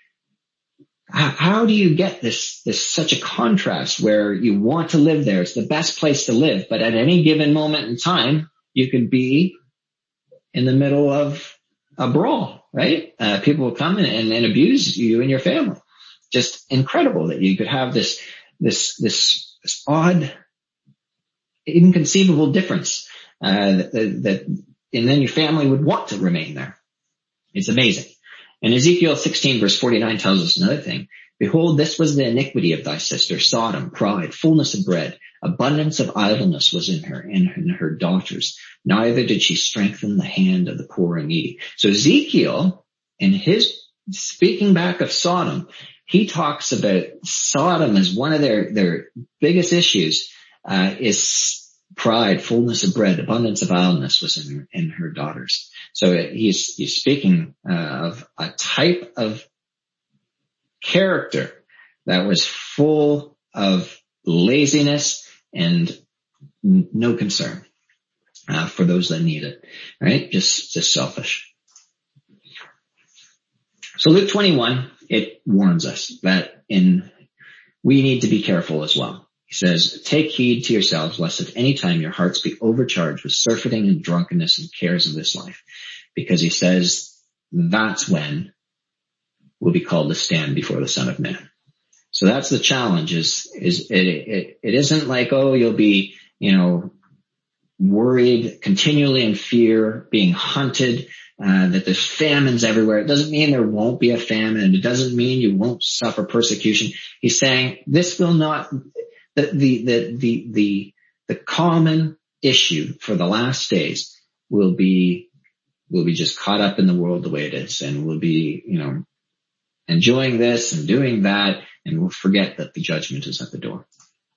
C: How do you get this such a contrast where you want to live there? It's the best place to live, but at any given moment in time, you could be in the middle of a brawl, right? People will come and abuse you and your family. Just incredible that you could have this odd, inconceivable difference, and then your family would want to remain there. It's amazing. And Ezekiel 16 verse 49 tells us another thing. Behold, this was the iniquity of thy sister Sodom, pride, fullness of bread, abundance of idleness was in her and in her daughters. Neither did she strengthen the hand of the poor and needy. So Ezekiel, in his speaking back of Sodom, he talks about Sodom as one of their biggest issues, is pride, fullness of bread, abundance of idleness was in her daughters. So he's speaking of a type of character that was full of laziness and no concern for those that need it, right? Just selfish. So Luke 21, it warns us that we need to be careful as well. He says, take heed to yourselves, lest at any time your hearts be overcharged with surfeiting and drunkenness and cares of this life. Because he says, that's when we'll be called to stand before the Son of Man. So that's the challenge it isn't like, oh, you'll be, worried, continually in fear, being hunted, that there's famines everywhere. It doesn't mean there won't be a famine, and it doesn't mean you won't suffer persecution. He's saying this will not, the common issue for the last days will be just caught up in the world the way it is, and we'll be, enjoying this and doing that, and we'll forget that the judgment is at the door.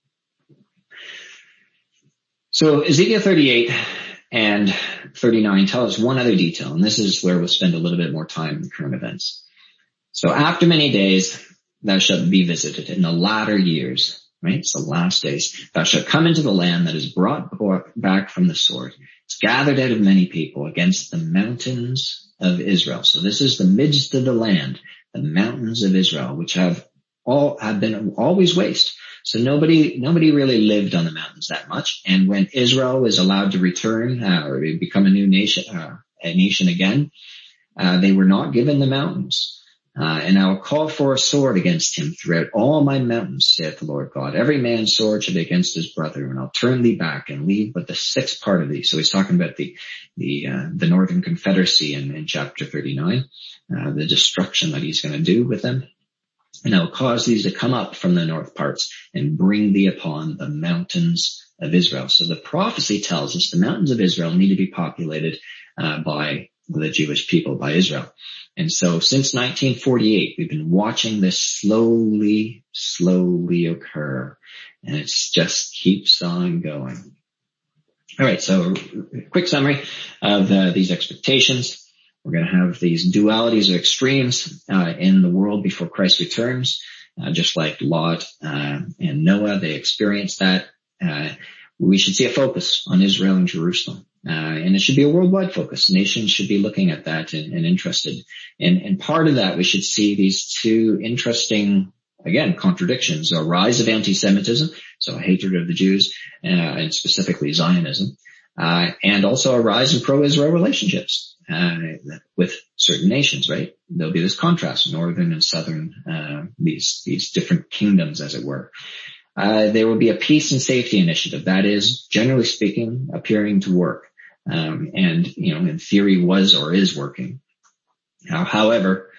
C: So Ezekiel 38 and 39 tell us one other detail, and this is where we'll spend a little bit more time in current events. So after many days, thou shalt be visited in the latter years, right? It's the last days. Thou shalt come into the land that is brought back from the sword. It's gathered out of many people against the mountains of Israel. So this is the midst of the land, the mountains of Israel, which have have been always waste. So nobody really lived on the mountains that much. And when Israel was allowed to return, or become a nation again, they were not given the mountains. And I will call for a sword against him throughout all my mountains, saith the Lord God. Every man's sword shall be against his brother, and I'll turn thee back and leave but the sixth part of thee. So he's talking about the Northern Confederacy in chapter 39, the destruction that he's going to do with them. And I will cause these to come up from the north parts and bring thee upon the mountains of Israel. So the prophecy tells us the mountains of Israel need to be populated by the Jewish people, by Israel. And so since 1948, we've been watching this slowly occur, and it just keeps on going. All right, so quick summary of these expectations. We're going to have these dualities or extremes in the world before Christ returns, just like Lot and Noah, they experienced that. We should see a focus on Israel and Jerusalem. And it should be a worldwide focus. Nations should be looking at that and interested. And part of that, we should see these two interesting, again, contradictions: a rise of anti-Semitism, so a hatred of the Jews, and specifically Zionism, and also a rise in pro-Israel relationships with certain nations, right? There'll be this contrast, northern and southern, these different kingdoms, as it were. There will be a peace and safety initiative that is, generally speaking, appearing to work. And, in theory was or is working. However,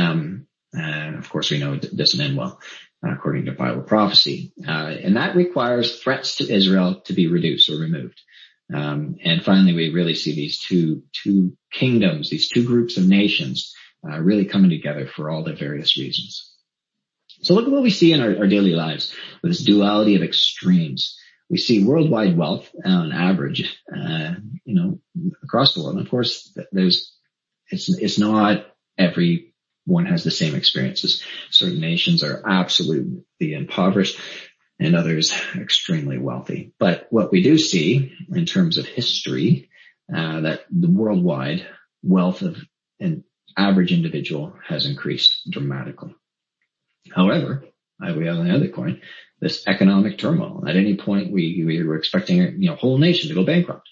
C: of course we know it doesn't end well, according to Bible prophecy. And that requires threats to Israel to be reduced or removed. And finally, we really see these two kingdoms, these two groups of nations, really coming together for all the various reasons. So look at what we see in our daily lives with this duality of extremes. We see worldwide wealth on average, across the world. And of course, it's not everyone has the same experiences. Certain nations are absolutely impoverished and others extremely wealthy. But what we do see in terms of history, that the worldwide wealth of an average individual has increased dramatically. However, we have on the other coin, this economic turmoil. At any point, we were expecting a whole nation to go bankrupt.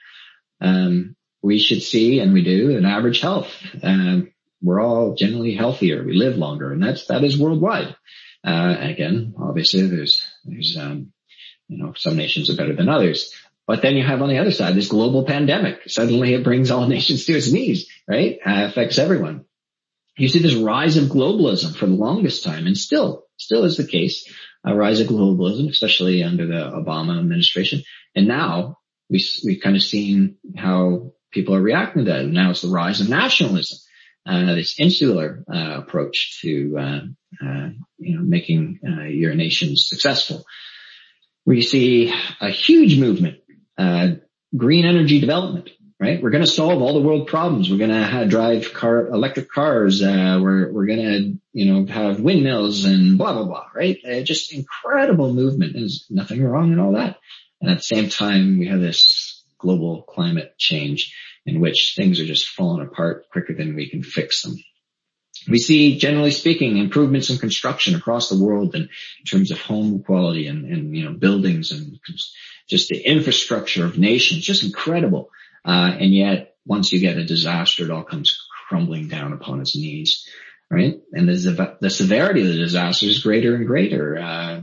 C: We should see, and we do, an average health. We're all generally healthier. We live longer, and that is worldwide. Again, obviously, there's some nations are better than others. But then you have on the other side this global pandemic. Suddenly, it brings all nations to its knees, right? Affects everyone. You see this rise of globalism for the longest time, and still is the case, a rise of globalism, especially under the Obama administration. And now we've kind of seen how people are reacting to that. And now it's the rise of nationalism, this insular approach to making your nation successful. We see a huge movement, green energy development. Right? We're going to solve all the world problems. We're going to drive electric cars. We're going to, have windmills and blah, blah, blah, right? Just incredible movement. There's nothing wrong in all that. And at the same time, we have this global climate change in which things are just falling apart quicker than we can fix them. We see, generally speaking, improvements in construction across the world in terms of home quality and buildings and just the infrastructure of nations, just incredible. And yet, once you get a disaster, it all comes crumbling down upon its knees, right? And the severity of the disaster is greater and greater.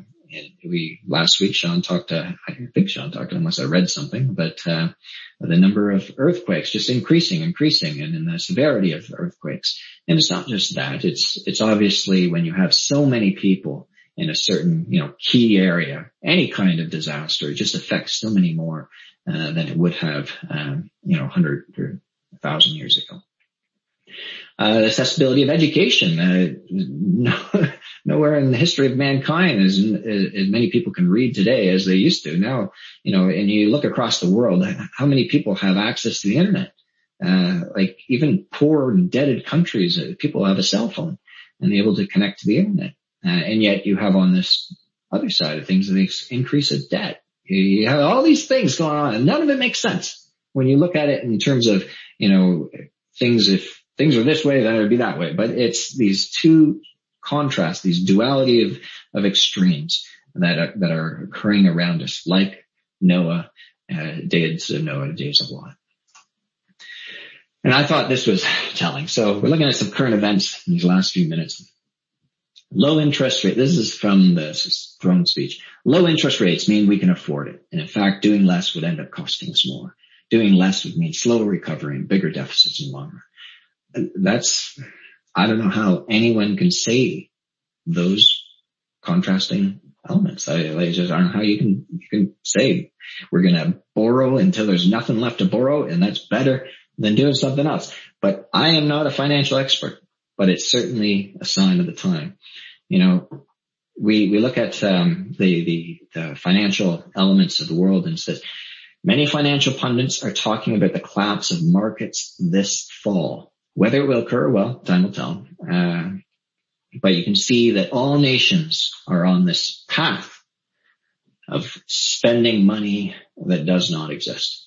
C: Last week, I think Sean talked, unless I read something, but the number of earthquakes just increasing, and in the severity of earthquakes. And it's not just that. It's obviously when you have so many people in a certain, key area, any kind of disaster, it just affects so many more than it would have, 100 or 1,000 years ago. Accessibility of education. Nowhere in the history of mankind as many people can read today as they used to. Now, and you look across the world, how many people have access to the internet? Like even poor, indebted countries, people have a cell phone and they're able to connect to the internet. And yet you have on this other side of things, the increase of debt. You have all these things going on, and none of it makes sense when you look at it in terms of, things. If things are this way, then it would be that way. But it's these two contrasts, these duality of extremes that are occurring around us, like Noah, days of Noah, days of Lot. And I thought this was telling. So we're looking at some current events in these last few minutes. Low interest rate. This is from the throne speech. Low interest rates mean we can afford it. And in fact, doing less would end up costing us more. Doing less would mean slower recovery and bigger deficits in the long run. I don't know how anyone can say those contrasting elements. I just don't know how you can say we're going to borrow until there's nothing left to borrow, and that's better than doing something else. But I am not a financial expert, but it's certainly a sign of the time. You know, we look at the financial elements of the world, and says many financial pundits are talking about the collapse of markets this fall. Whether it will occur, well, time will tell. But you can see that all nations are on this path of spending money that does not exist.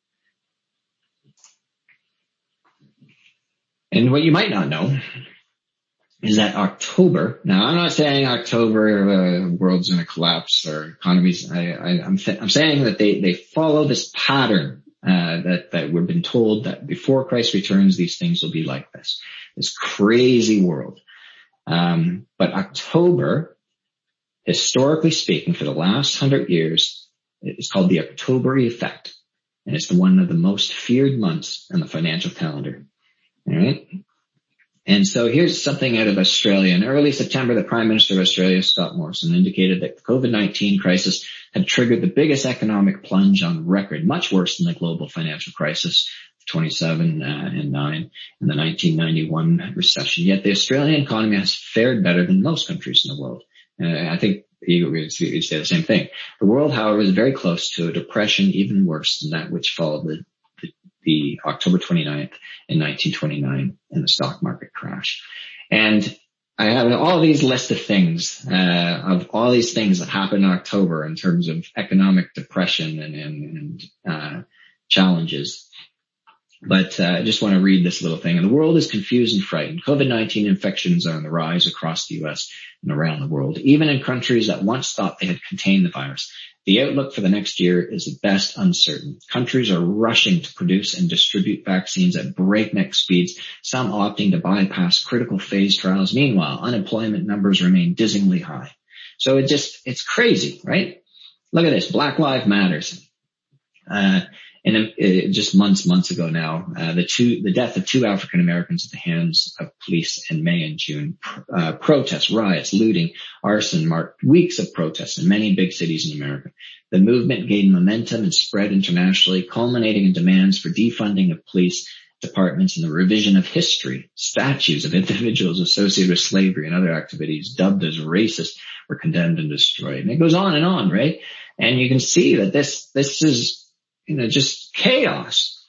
C: And what you might not know is that October, now I'm not saying October, world's going to collapse or economies. I'm saying that they follow this pattern, that we've been told that before Christ returns, these things will be like this crazy world. But October, historically speaking, for the last 100 years, it's called the October effect. And it's one of the most feared months in the financial calendar. All right. And so here's something out of Australia. In early September, the Prime Minister of Australia, Scott Morrison, indicated that the COVID-19 crisis had triggered the biggest economic plunge on record, much worse than the global financial crisis of 27 and 9 and the 1991 recession. Yet the Australian economy has fared better than most countries in the world. I think you say the same thing. The world, however, is very close to a depression even worse than that which followed the October 29th in 1929 in the stock market crash. And I have all these lists of things, of all these things that happened in October in terms of economic depression and challenges. But I just want to read this little thing. And the world is confused and frightened. COVID-19 infections are on the rise across the U.S. and around the world, even in countries that once thought they had contained the virus. The outlook for the next year is at best uncertain. Countries are rushing to produce and distribute vaccines at breakneck speeds, some opting to bypass critical phase trials. Meanwhile, unemployment numbers remain dizzyingly high. So it's crazy, right? Look at this. Black Lives Matters. And just months ago now, the death of 2 African Americans at the hands of police in May and June. Protests, riots, looting, arson marked weeks of protests in many big cities in America. The movement gained momentum and spread internationally, culminating in demands for defunding of police departments and the revision of history. Statues of individuals associated with slavery and other activities dubbed as racist were condemned and destroyed. And it goes on, right? And you can see that this is, just chaos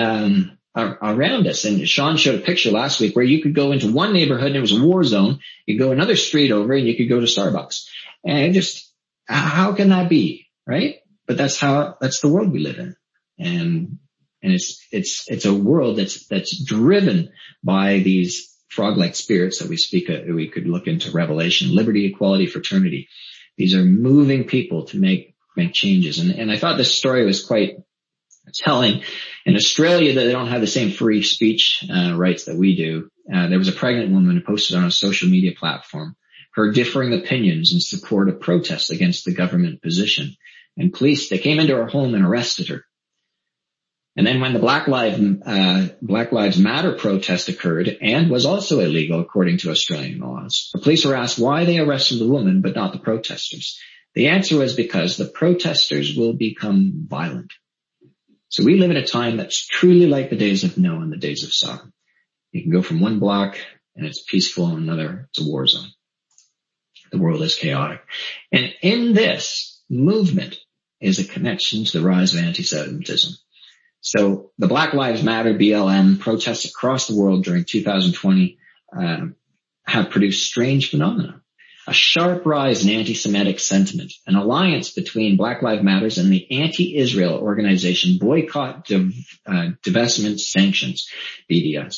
C: around us. And Sean showed a picture last week where you could go into one neighborhood and it was a war zone. You go another street over and you could go to Starbucks. And how can that be, right? But that's the world we live in. And it's a world that's driven by these frog-like spirits that we could look into Revelation, liberty, equality, fraternity. These are moving people to make changes. And I thought this story was quite telling. In Australia, that they don't have the same free speech rights that we do. There was a pregnant woman who posted on a social media platform her differing opinions in support of protests against the government position. And police, they came into her home and arrested her. And then when the Black Lives Matter protest occurred and was also illegal according to Australian laws, the police were asked why they arrested the woman but not the protesters. The answer was because the protesters will become violent. So we live in a time that's truly like the days of Noah and the days of Sodom. You can go from one block and it's peaceful and another it's a war zone. The world is chaotic. And in this movement is a connection to the rise of anti-Semitism. So the Black Lives Matter, BLM, protests across the world during 2020 have produced strange phenomena. A sharp rise in anti-Semitic sentiment, an alliance between Black Lives Matter and the anti-Israel organization Boycott, Divestment, Sanctions, BDS,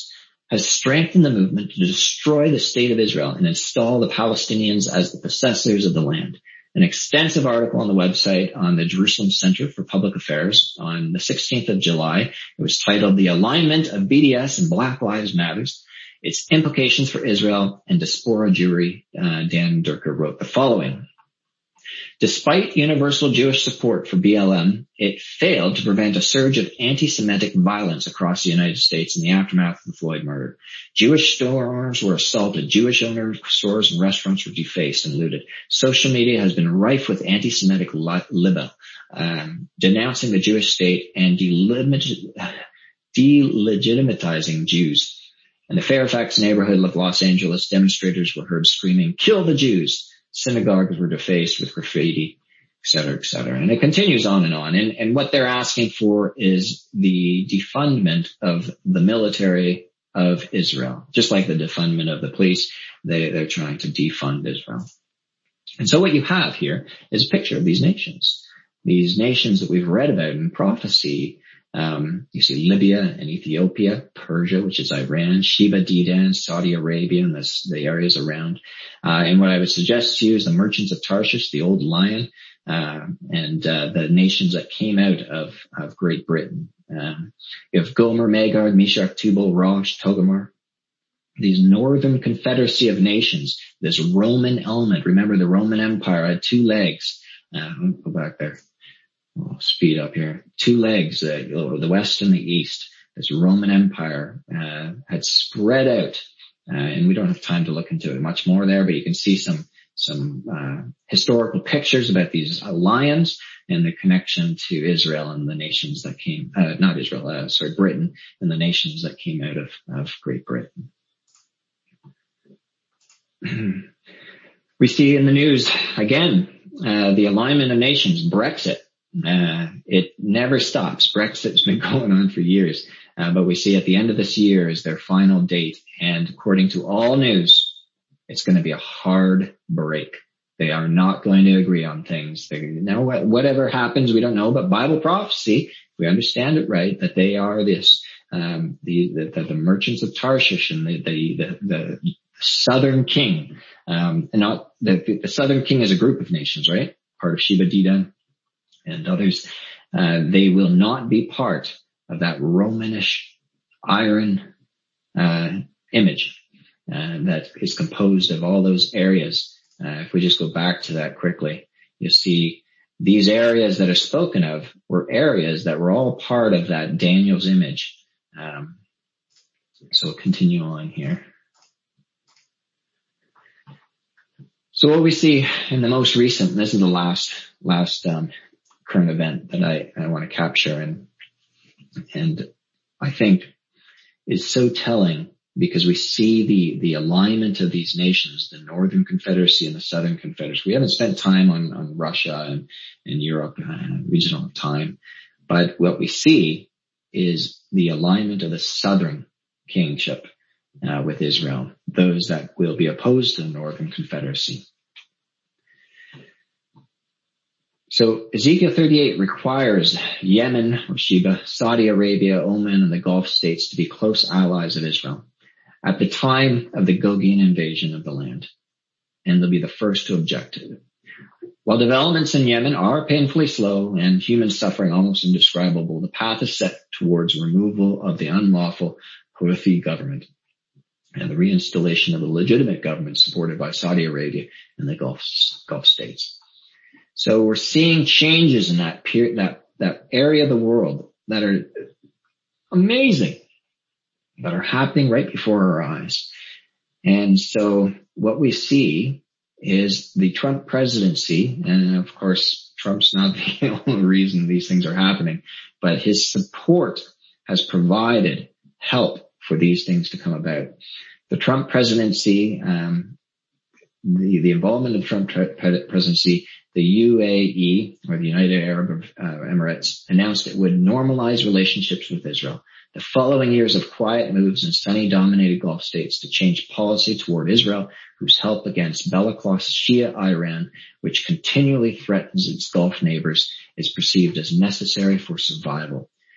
C: has strengthened the movement to destroy the state of Israel and install the Palestinians as the possessors of the land. An extensive article on the website on the Jerusalem Center for Public Affairs on the 16th of July. It was titled "The Alignment of BDS and Black Lives Matters, Its Implications for Israel and Diaspora Jewry." Dan Durker wrote the following. Despite universal Jewish support for BLM, it failed to prevent a surge of anti-Semitic violence across the United States in the aftermath of the Floyd murder. Jewish store owners were assaulted. Jewish owners, stores and restaurants were defaced and looted. Social media has been rife with anti-Semitic libel, denouncing the Jewish state and delegitimizing Jews. In the Fairfax neighborhood of Los Angeles, demonstrators were heard screaming, "Kill the Jews!" Synagogues were defaced with graffiti, et cetera, et cetera. And it continues on and on. And what they're asking for is the defundment of the military of Israel. Just like the defundment of the police, they're trying to defund Israel. And so what you have here is a picture of these nations that we've read about in prophecy. You see Libya and Ethiopia, Persia, which is Iran, Sheba, Dedan, Saudi Arabia, and the areas around. And what I would suggest to you is the merchants of Tarshish, the old lion, and the nations that came out of Great Britain. You have Gomer, Magog, Meshach, Tubal, Rosh, Togarmah. These northern confederacy of nations, this Roman element. Remember, the Roman Empire had two legs. Go back there. I'll speed up here. Two legs, the west and the east. This Roman Empire had spread out, and we don't have time to look into it much more there, but you can see some historical pictures about these lions and the connection to Israel and the nations that came, Britain and the nations that came out of Great Britain. We see in the news again the alignment of nations, Brexit. It never stops. Brexit's been going on for years, but we see at the end of this year is their final date, and according to all news, it's going to be a hard break. They are not going to agree on things. Now, whatever happens, we don't know, but Bible prophecy, we understand it right, that they are this, the merchants of Tarshish and the southern king, and not the southern king is a group of nations, right? Part of Sheba, Dedan, and others. They will not be part of that Romanish iron image that is composed of all those areas. If we just go back to that quickly, you see these areas that are spoken of were areas that were all part of that Daniel's image. So we'll continue on here. So what we see in the most recent, and this is the last current event that I want to capture, and I think is so telling because we see the alignment of these nations, the Northern Confederacy and the Southern Confederacy. We haven't spent time on Russia and Europe. We just don't have time. But what we see is the alignment of the Southern kingship with Israel, those that will be opposed to the Northern Confederacy. So Ezekiel 38 requires Yemen or Sheba, Saudi Arabia, Oman, and the Gulf states to be close allies of Israel at the time of the Gogin invasion of the land, and they'll be the first to object to it. While developments in Yemen are painfully slow and human suffering almost indescribable, the path is set towards removal of the unlawful Houthi government and the reinstallation of a legitimate government supported by Saudi Arabia and the Gulf states. So we're seeing changes in that area of the world that are amazing, that are happening right before our eyes. And so what we see is the Trump presidency, and of course, Trump's not the only reason these things are happening, but his support has provided help for these things to come about. The Trump presidency, the involvement of the Trump presidency, the UAE, or the United Arab Emirates, announced it would normalize relationships with Israel. The following years of quiet moves in sunny-dominated Gulf states to change policy toward Israel, whose help against bellicose Shia Iran, which continually threatens its Gulf neighbors, is perceived as necessary for survival.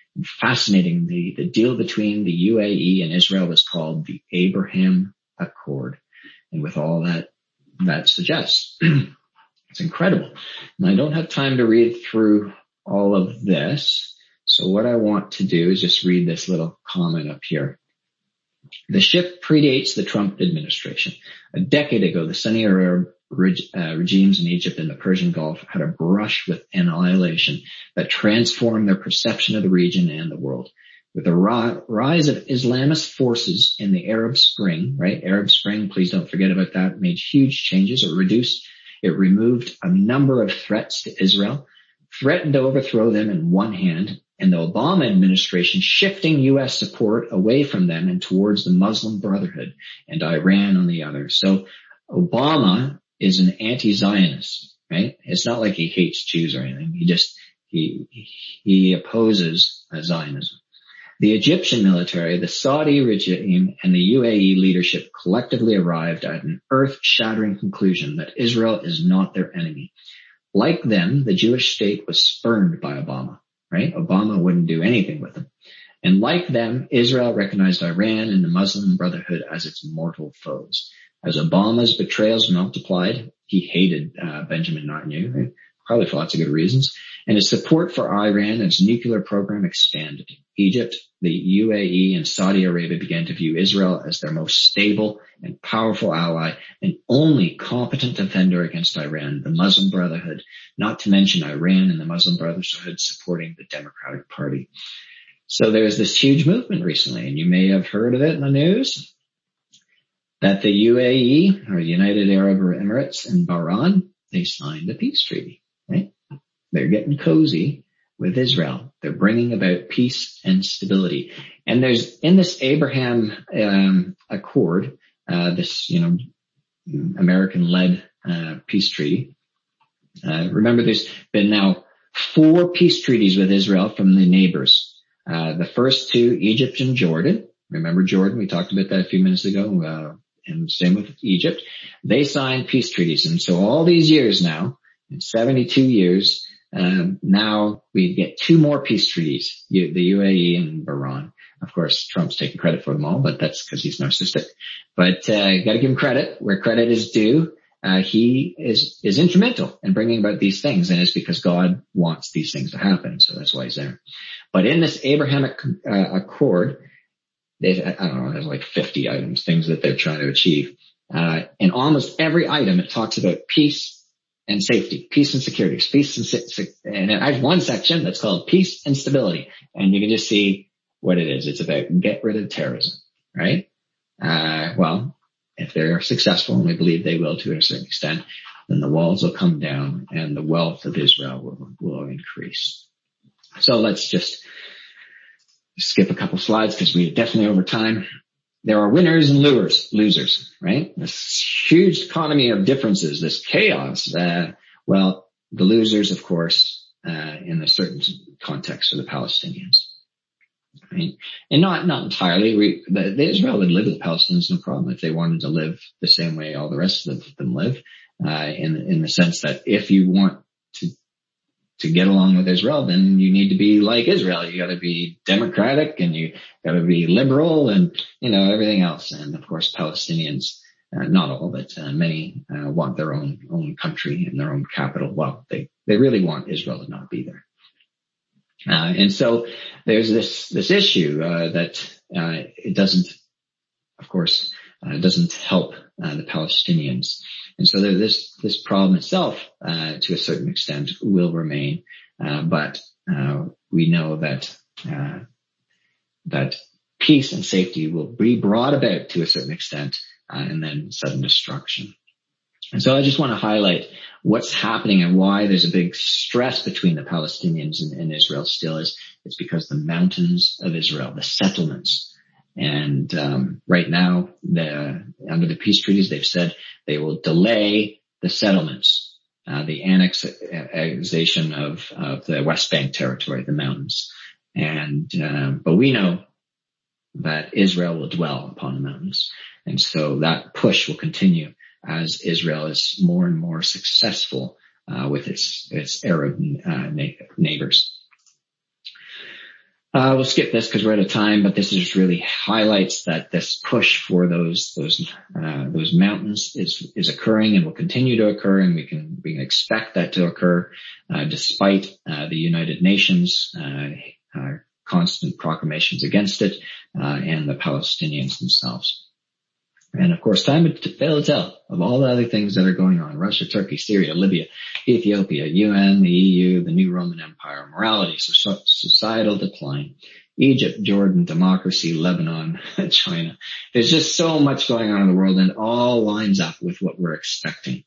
C: Fascinating. The deal between the UAE and Israel was called the Abraham Accord. And with all that suggests, it's incredible. And I don't have time to read through all of this. So what I want to do is just read this little comment up here. The shift predates the Trump administration. A decade ago, the Sunni Arab regimes in Egypt and the Persian Gulf had a brush with annihilation that transformed their perception of the region and the world. With the rise of Islamist forces in the Arab Spring, right? Arab Spring, please don't forget about that, made huge changes. It removed a number of threats to Israel, threatened to overthrow them in one hand, and the Obama administration shifting U.S. support away from them and towards the Muslim Brotherhood and Iran on the other. So Obama is an anti-Zionist, right? It's not like he hates Jews or anything. He opposes Zionism. The Egyptian military, the Saudi regime, and the UAE leadership collectively arrived at an earth-shattering conclusion that Israel is not their enemy. Like them, the Jewish state was spurned by Obama, right? Obama wouldn't do anything with them. And like them, Israel recognized Iran and the Muslim Brotherhood as its mortal foes. As Obama's betrayals multiplied, he hated Benjamin Netanyahu, probably for lots of good reasons, and his support for Iran and its nuclear program expanded. Egypt, the UAE, and Saudi Arabia began to view Israel as their most stable and powerful ally and only competent defender against Iran, the Muslim Brotherhood, not to mention Iran and the Muslim Brotherhood supporting the Democratic Party. So there's this huge movement recently, and you may have heard of it in the news, that the UAE, or United Arab Emirates, and Bahrain, they signed a peace treaty, right? They're getting cozy with Israel. They're bringing about peace and stability. And there's, in this Abraham Accord, this, American-led peace treaty. Remember, there's been now 4 peace treaties with Israel from the neighbors. The first 2, Egypt and Jordan. Remember Jordan? We talked about that a few minutes ago. And same with Egypt. They signed peace treaties. And so all these years now, in 72 years, now we get 2 more peace treaties, the UAE and Bahrain. Of course, Trump's taking credit for them all, but that's because he's narcissistic. But got to give him credit where credit is due. He is instrumental in bringing about these things, and it's because God wants these things to happen. So that's why he's there. But in this Abrahamic Accord, there's like 50 items, things that they're trying to achieve. In almost every item, it talks about peace and safety, peace and security, and I have one section that's called peace and stability. And you can just see what it is. It's about get rid of terrorism, right? Well, if they're successful, and we believe they will to a certain extent, then the walls will come down and the wealth of Israel will increase. So let's just skip a couple slides because we're definitely over time. There are winners and losers, right? This huge economy of differences, this chaos. The losers, of course, in a certain context are the Palestinians. Right? And not entirely. The Israel would live with the Palestinians, no problem, if they wanted to live the same way all the rest of them live, in the sense that if you want to get along with Israel, then you need to be like Israel. You got to be democratic, and you got to be liberal, and everything else. And of course, Palestinians, not all, but many want their own country and their own capital. Well, they really want Israel to not be there. And so there's this issue that it doesn't, of course, doesn't help the Palestinians. And so this problem itself, to a certain extent, will remain. But we know that peace and safety will be brought about to a certain extent, and then sudden destruction. And so I just want to highlight what's happening and why there's a big stress between the Palestinians and Israel still it's because the mountains of Israel, the settlements. And right now, under the peace treaties, they've said they will delay the settlements, the annexation of the West Bank territory, the mountains. And but we know that Israel will dwell upon the mountains, and so that push will continue as Israel is more and more successful with its Arab neighbors. We'll skip this because we're out of time, but this just really highlights that this push for those mountains is occurring and will continue to occur, and we can expect that to occur, despite the United Nations constant proclamations against it, and the Palestinians themselves. And of course, time to fail to tell of all the other things that are going on: Russia, Turkey, Syria, Libya, Ethiopia, UN, the EU, the new Roman Empire, morality, societal decline, Egypt, Jordan, democracy, Lebanon, China. There's just so much going on in the world, and it all lines up with what we're expecting.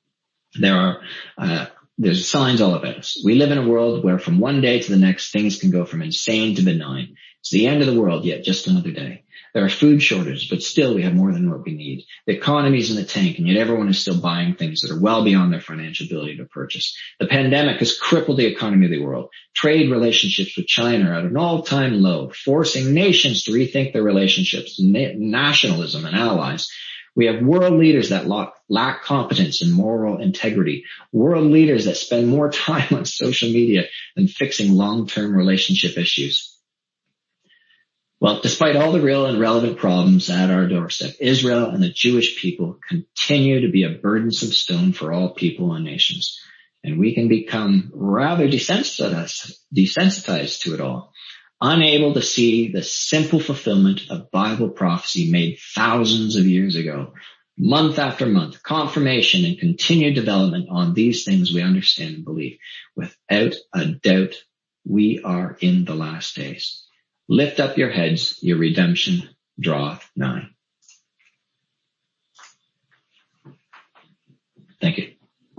C: There's signs all about us. We live in a world where from one day to the next, things can go from insane to benign. It's the end of the world, yet just another day. There are food shortages, but still we have more than what we need. The economy's in the tank, and yet everyone is still buying things that are well beyond their financial ability to purchase. The pandemic has crippled the economy of the world. Trade relationships with China are at an all-time low, forcing nations to rethink their relationships, nationalism and allies. We have world leaders that lack competence and moral integrity, world leaders that spend more time on social media than fixing long-term relationship issues. Well, despite all the real and relevant problems at our doorstep, Israel and the Jewish people continue to be a burdensome stone for all people and nations. And we can become rather desensitized to it all, unable to see the simple fulfillment of Bible prophecy made thousands of years ago. Month after month, confirmation and continued development on these things we understand and believe. Without a doubt, we are in the last days. Lift up your heads, your redemption draweth nigh.